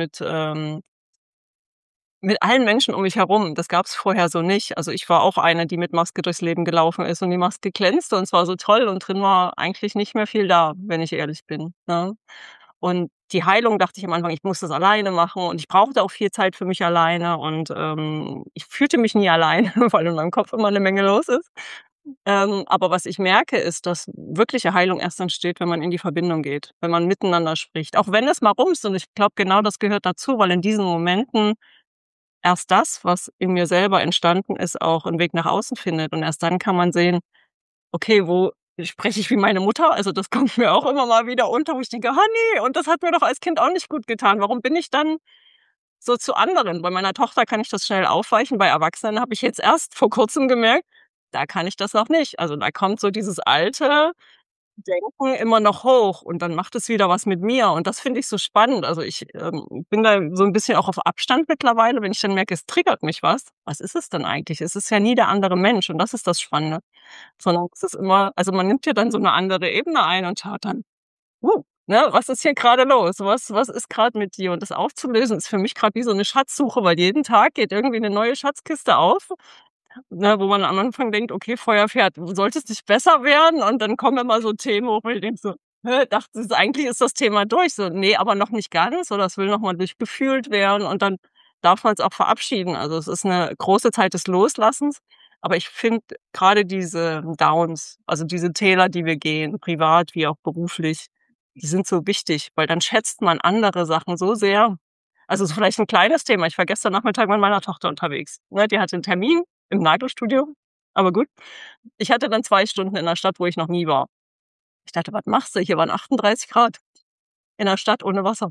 mit allen Menschen um mich herum. Das gab's vorher so nicht. Also, ich war auch eine, die mit Maske durchs Leben gelaufen ist und die Maske glänzte und es war so toll und drin war eigentlich nicht mehr viel da, wenn ich ehrlich bin, ne? Und die Heilung dachte ich am Anfang, ich muss das alleine machen und ich brauchte auch viel Zeit für mich alleine und, ich fühlte mich nie alleine, weil in meinem Kopf immer 'ne Menge los ist. Aber was ich merke, ist, dass wirkliche Heilung erst entsteht, wenn man in die Verbindung geht, wenn man miteinander spricht. Auch wenn es mal rumst und ich glaube, genau das gehört dazu, weil in diesen Momenten erst das, was in mir selber entstanden ist, auch 'n Weg nach außen findet und erst dann kann man sehen: „Okay, wo spreche ich wie meine Mutter?“ Also, das kommt mir auch immer mal wieder unter, wo ich denke: „Ah ne, und das hat mir doch als Kind auch nicht gut getan. Warum bin ich dann so zu anderen?“ Bei meiner Tochter kann ich das schnell aufweichen, bei Erwachsenen habe ich jetzt erst vor Kurzem gemerkt, da kann ich das noch nicht. Also, da kommt so dieses alte Denken immer noch hoch und dann macht es wieder was mit mir und das finde ich so spannend. Also, ich, bin da so 'n bisschen auch auf Abstand mittlerweile, wenn ich dann merke, es triggert mich was. Was ist es denn eigentlich? Es ist ja nie der andere Mensch und das ist das Spannende, sondern es ist immer also, man nimmt ja dann so 'ne andere Ebene ein und schaut dann: ne, was ist hier grade los? Was ist grad mit dir?“ Und das aufzulösen ist für mich grad wie so 'ne Schatzsuche, weil jeden Tag geht irgendwie 'ne neue Schatzkiste auf, ne, wo man am Anfang denkt: „Okay, Feuer fährt, du solltest nicht besser werden?“ Und dann kommen immer so Themen hoch, wo ich denke so: „Hä, dachtest eigentlich ist das Thema durch?“ So: „Ne, aber noch nicht ganz oder es will noch mal durchgefühlt werden“ und dann darf man's auch verabschieden. Also, es ist 'ne große Zeit des Loslassens, aber ich finde grade diese Downs, also diese Täler, die wir gehen, privat wie auch beruflich, die sind so wichtig, weil dann schätzt man andere Sachen so sehr. Also, ist vielleicht 'n kleines Thema. Ich war gestern Nachmittag mit meiner Tochter unterwegs, ne? Die hatte 'n Termin im Nagelstudio, aber gut. Ich hatte dann 2 Stunden in 'ner Stadt, wo ich noch nie war. Ich dachte: „Was machst du? Hier waren 38 Grad in 'ner Stadt ohne Wasser.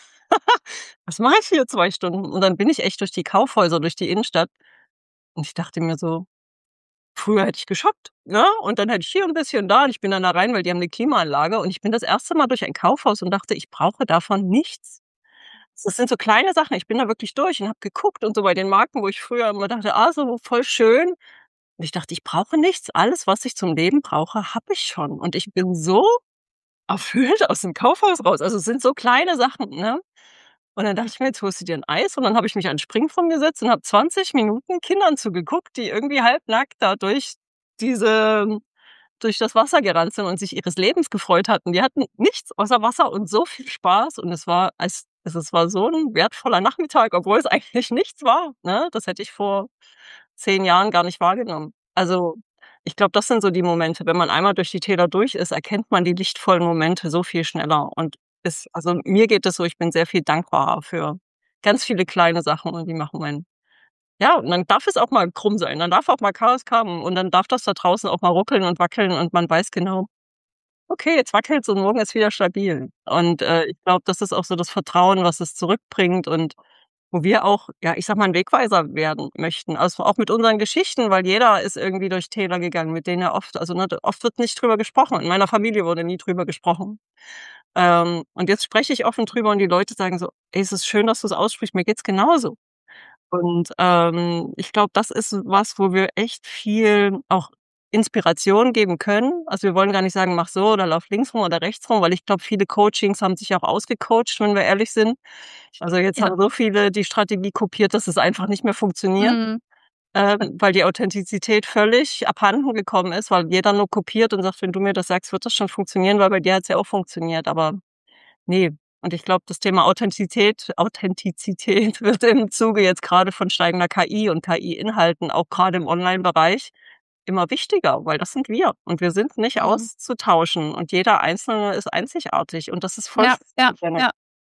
Was mache ich hier 2 Stunden?“ Und dann bin ich echt durch die Kaufhäuser, durch die Innenstadt und ich dachte mir so: „Früher hätte ich geshoppt, ne? Und dann hätte ich hier 'n bisschen, da“ und ich bin dann da rein, weil die haben 'ne Klimaanlage und ich bin das erste Mal durch ein Kaufhaus und dachte, ich brauche davon nichts. Das sind so kleine Sachen. Ich bin da wirklich durch und habe geguckt und so bei den Marken, wo ich früher immer dachte: „Ah, so voll schön.“ Und ich dachte: „Ich brauche nichts. Alles, was ich zum Leben brauche, habe ich schon.“ Und ich bin so erfüllt aus dem Kaufhaus raus. Also, es sind so kleine Sachen, ne? Und dann dachte ich mir: „Jetzt holst du dir 'n Eis.“ Und dann habe ich mich an 'n Springbrunnen gesetzt und habe 20 Minuten Kindern zugeguckt, die irgendwie halbnackt da diese durch das Wasser gerannt sind und sich ihres Lebens gefreut hatten. Die hatten nichts außer Wasser und so viel Spaß und es war so 'n wertvoller Nachmittag, obwohl es eigentlich nichts war, ne? Das hätte ich vor 10 Jahren gar nicht wahrgenommen. Also, ich glaube, das sind so die Momente, wenn man einmal durch die Täler durch ist, erkennt man die lichtvollen Momente so viel schneller und also, mir geht es so, ich bin sehr viel dankbarer für ganz viele kleine Sachen und die machen meinen ja, und dann darf es auch mal krumm sein, dann darf auch mal Chaos kommen und dann darf das da draußen auch mal ruckeln und wackeln und man weiß genau: „Okay, jetzt wackelt's und morgen ist wieder stabil.“ Und, ich glaube, das ist auch so das Vertrauen, was es zurückbringt und wo wir auch, ja, ich sage mal, 'n Wegweiser werden möchten. Also, auch mit unseren Geschichten, weil jeder ist irgendwie durch Täler gegangen, mit denen er oft also, ne, oft wird nicht drüber gesprochen. In meiner Familie wurde nie drüber gesprochen. Und jetzt spreche ich offen drüber und die Leute sagen so: „Ey, es ist schön, dass du's aussprichst, mir geht's genauso.“ Und, ich glaube, das ist was, wo wir echt viel auch Inspiration geben können. Also, wir wollen gar nicht sagen: „Mach so oder lauf links rum oder rechts rum“, weil ich glaube, viele Coachings haben sich auch ausgecoacht, wenn wir ehrlich sind. Also, jetzt Ja. haben so viele die Strategie kopiert, dass es einfach nicht mehr funktioniert. Mhm. weil die Authentizität völlig abhanden gekommen ist, weil jeder nur kopiert und sagt: „Wenn du mir das sagst, wird das schon funktionieren“, weil bei dir hat's ja auch funktioniert, aber ne. Und ich glaube, das Thema Authentizität wird im Zuge jetzt grade von steigender KI und KI-Inhalten, auch grade im Online-Bereich, immer wichtiger, weil das sind wir und wir sind nicht Mhm. auszutauschen und jeder Einzelne ist einzigartig und das ist voll Ja, ja, Janet. ja,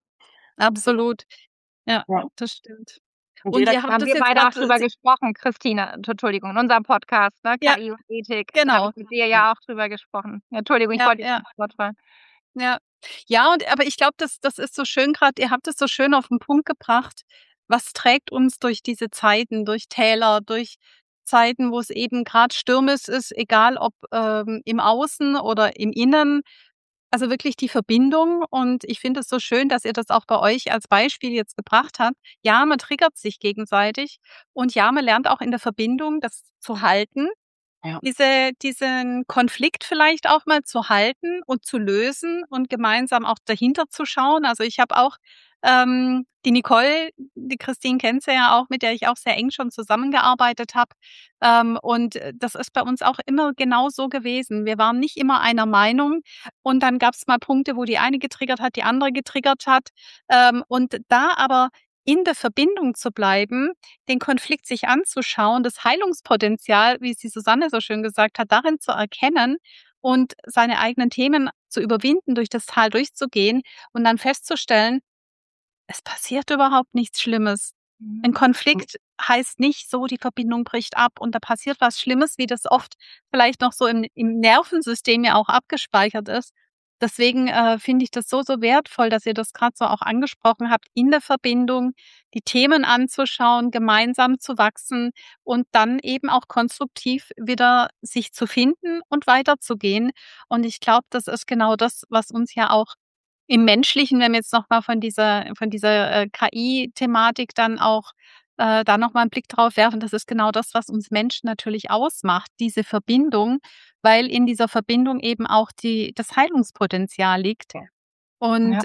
absolut. Ja, Ja. das stimmt. Und Und jeder ihr Da habt haben das wir jetzt beide auch gerade drüber gesprochen, Christine. Entschuldigung, in unserem Podcast, ne, ja, KI und Ethik. Da habe genau. ich mit dir ja auch drüber gesprochen. Ja, Entschuldigung, ich Ja, wollte dir ja. nicht ins Wort fallen. Ja. Ja, und aber ich glaube, das ist so schön grad ihr habt es so schön auf 'n Punkt gebracht. Was trägt uns durch diese Zeiten, durch Täler, durch Zeiten, wo es eben grad stürmisch ist, egal ob, im Außen oder im Innen, also wirklich die Verbindung. Und ich finde es so schön, dass ihr das auch bei euch als Beispiel jetzt gebracht habt. Ja, man triggert sich gegenseitig und ja, man lernt auch in der Verbindung das zu halten. Ja. Diesen Konflikt vielleicht auch mal zu halten und zu lösen und gemeinsam auch dahinter zu schauen. Also, ich habe auch, die Nicole, die Christine kennt sie ja auch, mit der ich auch sehr eng schon zusammengearbeitet habe. Und das ist bei uns auch immer genau so gewesen. Wir waren nicht immer einer Meinung und dann gab es mal Punkte, wo die eine getriggert hat, die andere getriggert hat. Und da aber in der Verbindung zu bleiben, den Konflikt sich anzuschauen, das Heilungspotenzial, wie es die Susanne so schön gesagt hat, darin zu erkennen und seine eigenen Themen zu überwinden, durch das Tal durchzugehen und dann festzustellen, es passiert überhaupt nichts Schlimmes. Ein Mhm. Konflikt heißt nicht so, die Verbindung bricht ab und da passiert was Schlimmes, wie das oft vielleicht noch so im Nervensystem ja auch abgespeichert ist. Deswegen, finde ich das so, so wertvoll, dass ihr das grad so auch angesprochen habt, in der Verbindung die Themen anzuschauen, gemeinsam zu wachsen und dann eben auch konstruktiv wieder sich zu finden und weiterzugehen. Und ich glaube, das ist genau das, was uns ja auch im Menschlichen, wenn wir jetzt noch mal von dieser KI-Thematik dann auch da noch mal 'n Blick drauf werfen, das ist genau das, was uns Menschen natürlich ausmacht, diese Verbindung, weil in dieser Verbindung eben auch das Heilungspotenzial liegt. Ja. Und, Ja.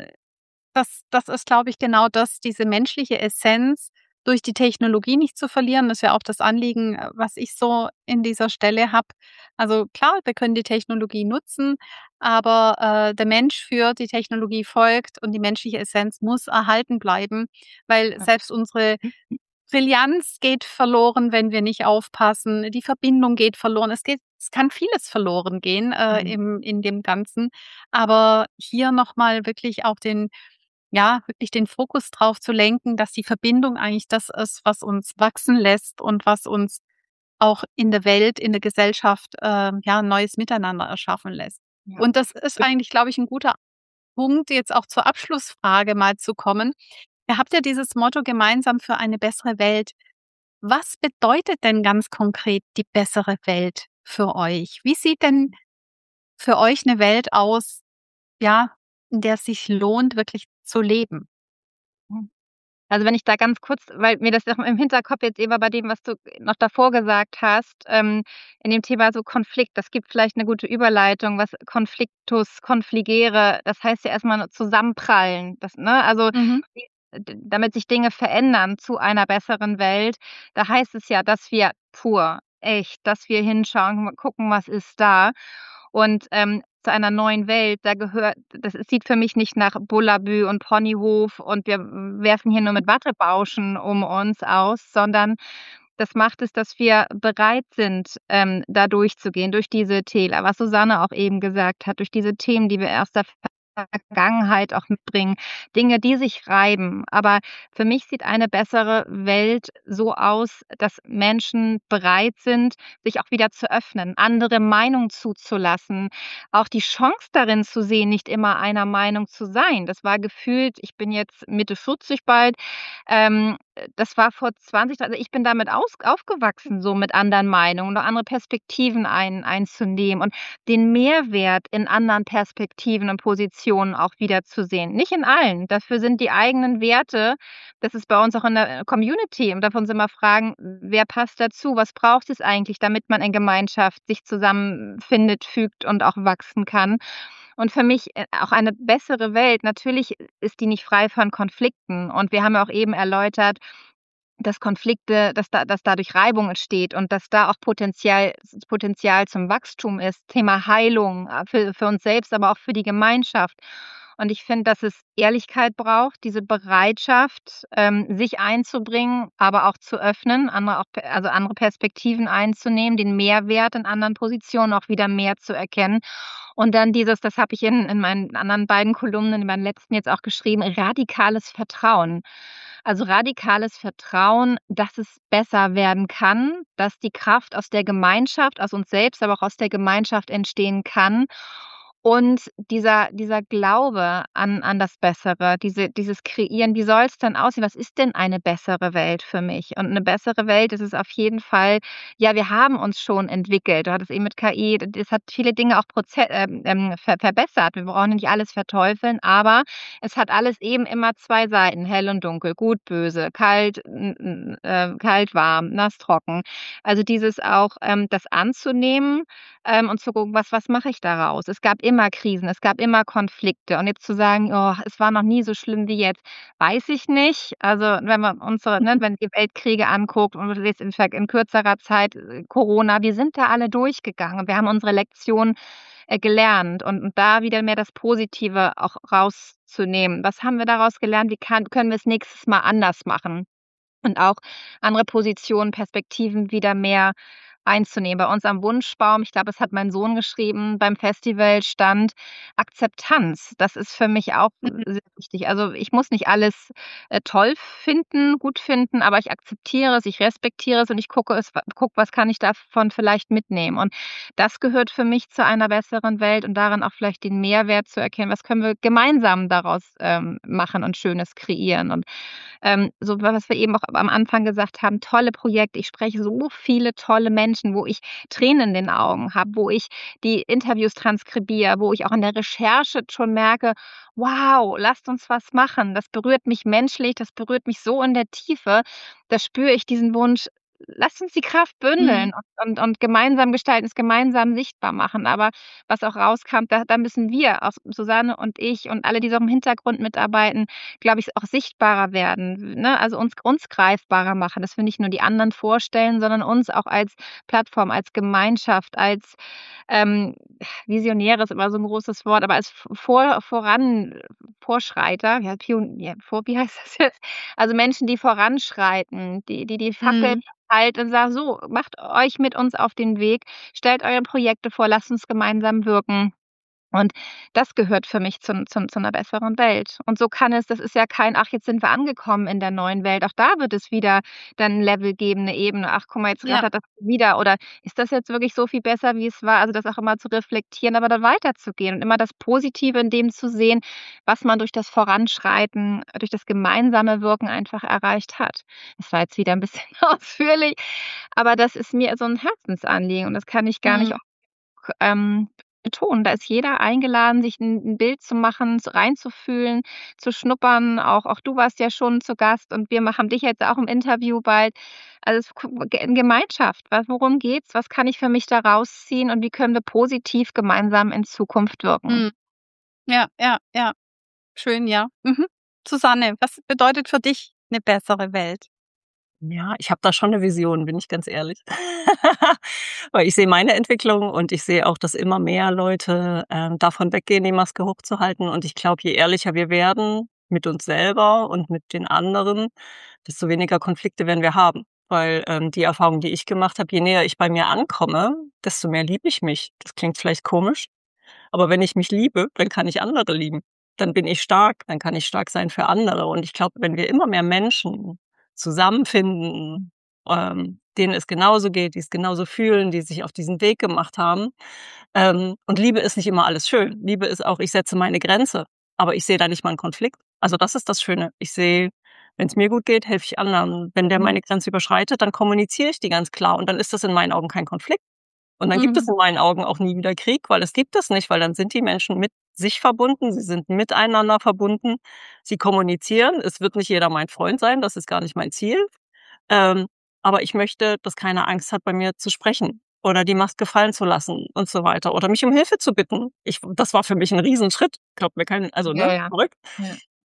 das ist, glaube ich, genau das, diese menschliche Essenz durch die Technologie nicht zu verlieren. Das ist ja auch das Anliegen, was ich so in dieser Stelle habe. Also klar, wir können die Technologie nutzen, aber, der Mensch führt, die Technologie folgt und die menschliche Essenz muss erhalten bleiben, weil selbst unsere Brillanz geht verloren, wenn wir nicht aufpassen. Die Verbindung geht verloren. Es kann vieles verloren gehen, Mhm. in dem Ganzen. Aber hier noch mal wirklich auch wirklich den Fokus drauf zu lenken, dass die Verbindung eigentlich das ist, was uns wachsen lässt und was uns auch in der Welt, in der Gesellschaft, 'n neues Miteinander erschaffen lässt. Ja. Und das ist eigentlich, glaube ich, 'n guter Punkt, jetzt auch zur Abschlussfrage mal zu kommen. Ihr habt ja dieses Motto „Gemeinsam für eine bessere Welt“. Was bedeutet denn ganz konkret die bessere Welt für euch? Wie sieht denn für euch 'ne Welt aus, ja, in der es sich lohnt, wirklich zu leben? Mhm. Also, wenn ich da ganz kurz, weil mir das noch im Hinterkopf jetzt eben bei dem, was du noch davor gesagt hast, in dem Thema so Konflikt, das gibt vielleicht 'ne gute Überleitung, was Conflictus, confligere, das heißt ja erst mal zusammenprallen, das, ne? Also, Mhm. wie damit sich Dinge verändern zu einer besseren Welt, da heißt es ja, dass wir pur, echt, dass wir hinschauen, gucken, was ist da. Und, zu einer neuen Welt, da gehört das sieht für mich nicht nach Bullabü und Ponyhof und wir werfen hier nur mit Wattebauschen um uns aus, sondern das macht es, dass wir bereit sind, da durchzugehen, durch diese Täler, was Susanne auch eben gesagt hat, durch diese Themen, die wir aus der Vergangenheit auch mitbringen, Dinge, die sich reiben. Aber für mich sieht eine bessere Welt so aus, dass Menschen bereit sind, sich auch wieder zu öffnen, andere Meinungen zuzulassen, auch die Chance darin zu sehen, nicht immer einer Meinung zu sein. Das war gefühlt, ich bin jetzt Mitte 40 bald, das war vor 20, also ich bin damit aufgewachsen, so mit anderen Meinungen oder andere Perspektiven einzunehmen und den Mehrwert in anderen Perspektiven und Positionen auch wiederzusehen. Nicht in allen. Dafür sind die eigenen Werte, das ist bei uns auch in der Community, und davon sind wir fragen, wer passt dazu? Was braucht es eigentlich, damit man in Gemeinschaft sich zusammenfindet, fügt und auch wachsen kann? Und für mich, auch eine bessere Welt, natürlich ist die nicht frei von Konflikten. Und wir haben ja auch eben erläutert, dass Konflikte, dass dadurch Reibung entsteht und dass da auch Potenzial zum Wachstum ist. Thema Heilung, für uns selbst, aber auch für die Gemeinschaft. Und ich finde, dass es Ehrlichkeit braucht, diese Bereitschaft, sich einzubringen, aber auch zu öffnen, andere Perspektiven einzunehmen, den Mehrwert in anderen Positionen auch wieder mehr zu erkennen. Und dann das habe ich in meinen anderen beiden Kolumnen, in meinen letzten jetzt auch geschrieben, radikales Vertrauen. Also radikales Vertrauen, dass es besser werden kann, dass die Kraft aus der Gemeinschaft, aus uns selbst, aber auch aus der Gemeinschaft entstehen kann. Und dieser Glaube an das Bessere, dieses Kreieren, wie soll es denn aussehen? Was ist denn eine bessere Welt für mich? Und eine bessere Welt ist es auf jeden Fall, ja, wir haben uns schon entwickelt. Du hattest eben mit KI, das hat viele Dinge auch verbessert. Wir brauchen nicht alles verteufeln, aber es hat alles eben immer 2 Seiten, hell und dunkel, gut, böse, kalt, kalt, warm, nass, trocken. Also dieses auch, das anzunehmen, und zu gucken, was mache ich daraus? Es gab immer Krisen, es gab immer Konflikte und jetzt zu sagen: „Oh, es war noch nie so schlimm wie jetzt“, weiß ich nicht. Also, wenn man wenn die Weltkriege anguckt und jetzt in kürzerer Zeit, Corona, wir sind da alle durchgegangen und wir haben unsere Lektion, gelernt und da wieder mehr das Positive auch rauszunehmen. Was haben wir daraus gelernt? Wie können wir es nächstes Mal anders machen? Und auch andere Positionen, Perspektiven wieder mehr einzunehmen. Bei uns am Wunschbaum, ich glaube, das hat mein Sohn geschrieben, beim Festival stand Akzeptanz. Das ist für mich auch sehr wichtig. Also, ich muss nicht alles, toll finden, gut finden, aber ich akzeptiere es, ich respektiere es und ich gucke, was kann ich davon vielleicht mitnehmen. Und das gehört für mich zu einer besseren Welt und darin auch vielleicht den Mehrwert zu erkennen, was können wir gemeinsam daraus, machen und Schönes kreieren. Und so was wir eben auch am Anfang gesagt haben, tolle Projekte. Ich spreche so viele tolle Menschen, wo ich Tränen in den Augen habe, wo ich die Interviews transkribiere, wo ich auch in der Recherche schon merke: „Wow, lasst uns was machen.“ Das berührt mich menschlich, das berührt mich so in der Tiefe. Da spüre ich diesen Wunsch: „Lasst uns die Kraft Mhm. bündeln und gemeinsam gestalten, es gemeinsam sichtbar machen.“ Aber was auch rauskam, da müssen wir, auch Susanne und ich und alle, die so im Hintergrund mitarbeiten, glaube ich, auch sichtbarer werden, ne? Also, uns greifbarer machen, dass wir nicht nur die anderen vorstellen, sondern uns auch als Plattform, als Gemeinschaft, als, ähm, Visionäre ist immer so 'n großes Wort, aber als Vorschreiter, ja, Pionier wie heißt das jetzt? Also, Menschen, die voranschreiten, die Fackel Mhm. halten und sagen: „So, macht euch mit uns auf den Weg, stellt eure Projekte vor, lasst uns gemeinsam wirken.“ Und das gehört für mich zu 'ner besseren Welt. Und so kann es, das ist ja kein: „Ach, jetzt sind wir angekommen in der neuen Welt.“ Auch da wird es wieder dann 'n Level geben, 'ne Ebene. „Ach, guck mal, jetzt Ja. rattert das wieder“ oder „Ist das jetzt wirklich so viel besser, wie es war?“ Also, das auch immer zu reflektieren, aber dann weiterzugehen und immer das Positive in dem zu sehen, was man durch das Voranschreiten, durch das gemeinsame Wirken einfach erreicht hat. Das war jetzt wieder 'n bisschen ausführlich, aber das ist mir so 'n Herzensanliegen und das kann ich gar nicht Mhm. betonen. Da ist jeder eingeladen, sich 'n Bild zu machen, reinzufühlen, zu schnuppern. Auch du warst ja schon zu Gast und wir haben dich jetzt auch im Interview bald. Also, es in Gemeinschaft. Worum geht's? Was kann ich für mich da rausziehen und wie können wir positiv gemeinsam in Zukunft wirken? Mhm. Ja, ja, ja. Schön, ja. Mhm. Susanne, was bedeutet für dich 'ne bessere Welt? Ja, ich habe da schon 'ne Vision, bin ich ganz ehrlich. Weil ich sehe meine Entwicklung und ich sehe auch, dass immer mehr Leute, davon weggehen, die Maske hochzuhalten. Und ich glaube, je ehrlicher wir werden mit uns selber und mit den anderen, desto weniger Konflikte werden wir haben. Weil, die Erfahrung, die ich gemacht habe, je näher ich bei mir ankomme, desto mehr liebe ich mich. Das klingt vielleicht komisch, aber wenn ich mich liebe, dann kann ich andere lieben. Dann bin ich stark, dann kann ich stark sein für andere. Und ich glaube, wenn wir immer mehr Menschen zusammenfinden, denen es genauso geht, die es genauso fühlen, die sich auf diesen Weg gemacht haben. Und Liebe ist nicht immer alles schön. Liebe ist auch, ich setze meine Grenze, aber ich sehe da nicht mal 'n Konflikt. Also, das ist das Schöne. Ich sehe, wenn es mir gut geht, helfe ich anderen. Wenn der meine Grenze überschreitet, dann kommuniziere ich die ganz klar und dann ist das in meinen Augen kein Konflikt. Und dann gibt es Mhm. in meinen Augen auch nie wieder Krieg, weil es gibt es nicht, weil dann sind die Menschen mit sich verbunden, sie sind miteinander verbunden, sie kommunizieren. Es wird nicht jeder mein Freund sein, das ist gar nicht mein Ziel. Ähm, aber ich möchte, dass keiner Angst hat, bei mir zu sprechen oder die Maske fallen zu lassen und so weiter oder mich um Hilfe zu bitten. Das war für mich 'n Riesenschritt. Glaubt mir kein, also, ne, Ja, ja. verrückt. Ja.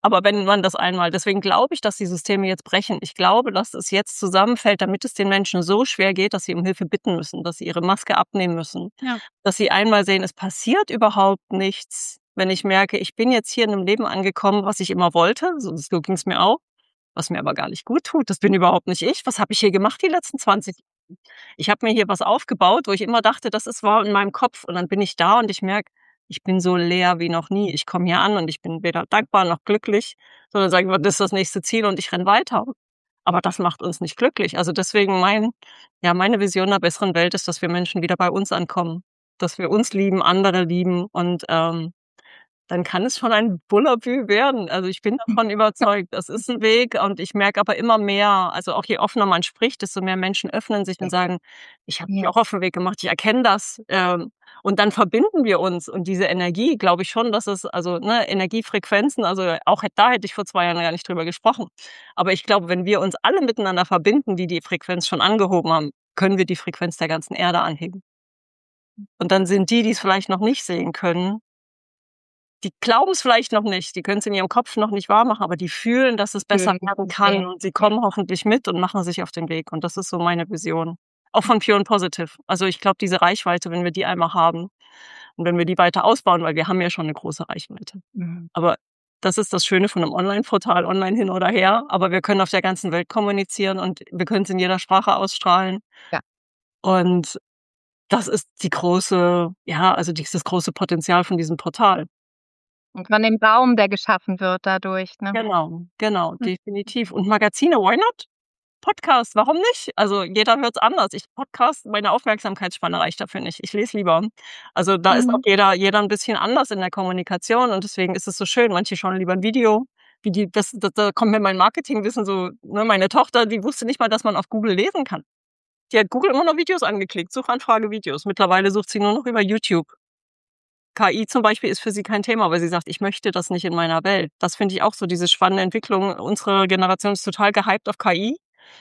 Aber wenn man das einmal, deswegen glaube ich, dass die Systeme jetzt brechen. Ich glaube, dass es jetzt zusammenfällt, damit es den Menschen so schwer geht, dass sie um Hilfe bitten müssen, dass sie ihre Maske abnehmen müssen, Ja. dass sie einmal sehen, es passiert überhaupt nichts, wenn ich merke, ich bin jetzt hier in einem Leben angekommen, was ich immer wollte, so ging es mir auch, was mir aber gar nicht gut tut. Das bin überhaupt nicht ich. Was habe ich hier gemacht die letzten 20 Jahre? Ich habe mir hier was aufgebaut, wo ich immer dachte, war in meinem Kopf. Und dann bin ich da und ich merke, ich bin so leer wie noch nie. Ich komme hier an und ich bin weder dankbar noch glücklich, sondern sage, das ist das nächste Ziel und ich renne weiter. Aber das macht uns nicht glücklich. Also deswegen meine Vision einer besseren Welt ist, dass wir Menschen wieder bei uns ankommen, dass wir uns lieben, andere lieben und dann kann es schon ein Bullabü werden. Also, ich bin davon überzeugt, das ist 'n Weg und ich merke aber immer mehr, also, auch je offener man spricht, desto mehr Menschen öffnen sich und sagen: „Ich habe mich auch auf 'n Weg gemacht, ich erkenne das." Und dann verbinden wir uns und diese Energie, glaube ich schon, dass es also, ne, Energiefrequenzen, also, auch da hätte ich vor 2 Jahren gar nicht drüber gesprochen. Aber ich glaube, wenn wir uns alle miteinander verbinden, die Frequenz schon angehoben haben, können wir die Frequenz der ganzen Erde anheben. Und dann sind die's vielleicht noch nicht sehen können, die glauben's vielleicht noch nicht, die können's in ihrem Kopf noch nicht wahrmachen, aber die fühlen, dass es besser werden kann und sie kommen hoffentlich mit und machen sich auf den Weg und das ist so meine Vision. Auch von Pure and Positive. Also, ich glaube, diese Reichweite, wenn wir die einmal haben und wenn wir die weiter ausbauen, weil wir haben ja schon 'ne große Reichweite. Aber das ist das Schöne von 'nem Onlineportal, online hin oder her, aber wir können auf der ganzen Welt kommunizieren und wir können's in jeder Sprache ausstrahlen. Ja. Und das ist dieses große Potenzial von diesem Portal. Und von dem Raum, der geschaffen wird dadurch, ne? Genau, definitiv. Und Magazine, why not? Podcast, warum nicht? Also, jeder hört's anders. Podcast, meine Aufmerksamkeitsspanne reicht dafür nicht. Ich lese lieber. Also, da ist auch jeder 'n bisschen anders in der Kommunikation und deswegen ist es so schön. Manche schauen lieber 'n Video, wie die da kommt mir mein Marketingwissen so, ne, meine Tochter, die wusste nicht mal, dass man auf Google lesen kann. Die hat Google immer noch Videos angeklickt, Suchanfrage Videos. Mittlerweile sucht sie nur noch über YouTube. KI zum Beispiel ist für sie kein Thema, weil sie sagt: „Ich möchte das nicht in meiner Welt." Das finde ich auch so, diese spannende Entwicklung. Unsere Generation ist total gehypt auf KI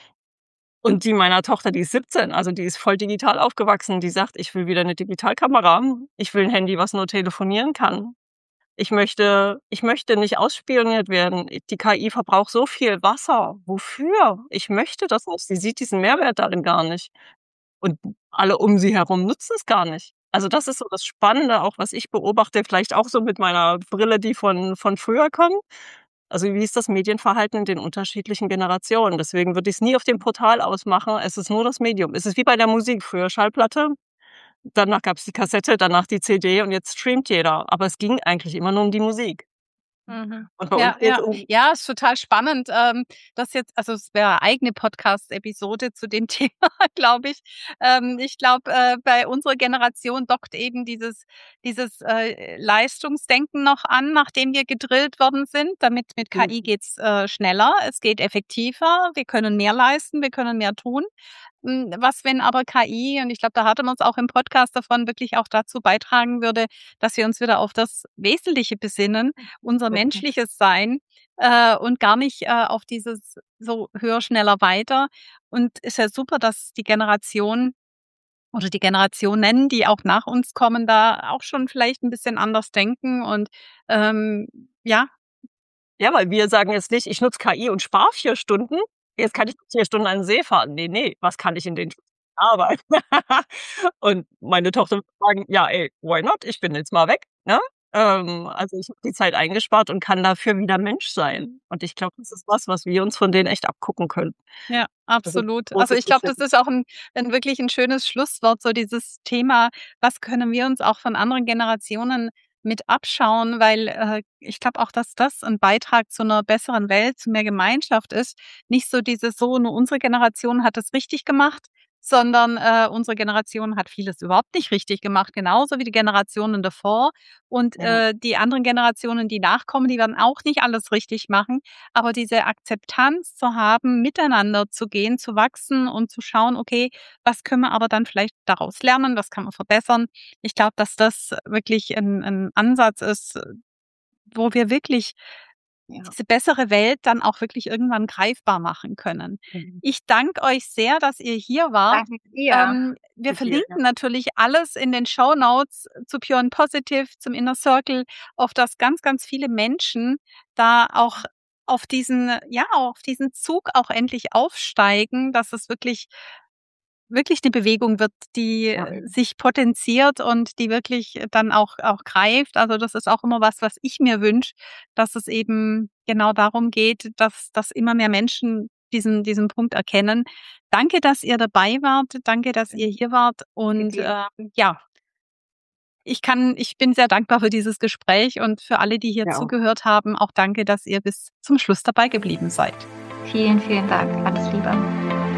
und die meiner Tochter, die ist 17, also die ist voll digital aufgewachsen. Die sagt: „Ich will wieder 'ne Digitalkamera. Ich will 'n Handy, was nur telefonieren kann. Ich möchte nicht ausspioniert werden. Die KI verbraucht so viel Wasser. Wofür? Ich möchte das nicht." Sie sieht diesen Mehrwert darin gar nicht. Und alle um sie herum nutzen es gar nicht. Also, das ist so das Spannende auch, was ich beobachte, vielleicht auch so mit meiner Brille, die von früher kommt. Also, wie ist das Medienverhalten in den unterschiedlichen Generationen? Deswegen würde ich's nie auf dem Portal ausmachen. Es ist nur das Medium. Es ist wie bei der Musik. Früher Schallplatte, danach gab's die Kassette, danach die CD und jetzt streamt jeder. Aber es ging eigentlich immer nur um die Musik. Mhm. Und bei uns Ja, geht's ja. um Ja, ist total spannend, das jetzt also, es wäre eigene Podcast-Episode zu dem Thema, glaube ich. Ich glaube, bei unserer Generation dockt eben dieses Leistungsdenken noch an, nachdem wir gedrillt worden sind. Damit mit KI geht's, schneller, es geht effektiver, wir können mehr leisten, wir können mehr tun. Was, wenn aber KI, und ich glaube, da hatte man's auch im Podcast davon, wirklich auch dazu beitragen würde, dass wir uns wieder auf das Wesentliche besinnen, unser menschliches Sein, und gar nicht, auf dieses so höher, schneller, weiter. Und ist ja super, dass die Generation oder die Generationen, die auch nach uns kommen, da auch schon vielleicht 'n bisschen anders denken und, ähm, ja. Ja, weil wir sagen jetzt nicht: „Ich nutze KI und spare 4 Stunden. Jetzt kann ich 4 Stunden an den See fahren." Ne, was kann ich in den Stunden arbeiten? Und meine Tochter würde sagen: „Ja, ey, why not? Ich bin jetzt mal weg, ne?" Also, ich habe die Zeit eingespart und kann dafür wieder Mensch sein. Und ich glaube, das ist was wir uns von denen echt abgucken können. Ja, Das ist absolut. Also, großes ich glaube, Geschenk. das ist auch 'n wirklich 'n schönes Schlusswort, so dieses Thema, was können wir uns auch von anderen Generationen mit abschauen, weil, ich glaube auch, dass das 'n Beitrag zu 'ner besseren Welt, zu mehr Gemeinschaft ist. Nicht so dieses so, nur unsere Generation hat es richtig gemacht, sondern, unsere Generation hat vieles überhaupt nicht richtig gemacht, genauso wie die Generationen davor. Und, Ja. die anderen Generationen, die nachkommen, die werden auch nicht alles richtig machen. Aber diese Akzeptanz zu haben, miteinander zu gehen, zu wachsen und zu schauen: „Okay, was können wir aber dann vielleicht daraus lernen? Was kann man verbessern?" Ich glaube, dass das wirklich 'n Ansatz ist, wo wir wirklich diese bessere Welt dann auch wirklich irgendwann greifbar machen können. Ich danke euch sehr, dass ihr hier wart. Danke dir. Wir verlinken natürlich alles in den Shownotes zu Pure and Positive, zum Inner Circle, auf das ganz, ganz viele Menschen da auch auf diesen Zug auch endlich aufsteigen, dass es wirklich eine Bewegung wird, die sich potenziert und die wirklich dann auch greift. Also das ist auch immer was ich mir wünsche, dass es eben genau darum geht, dass immer mehr Menschen diesen Punkt erkennen. Danke, dass ihr dabei wart. Danke, dass ihr hier wart. Und ich bin sehr dankbar für dieses Gespräch und für alle, die hier zugehört haben. Auch danke, dass ihr bis zum Schluss dabei geblieben seid. Vielen, vielen Dank. Alles Liebe.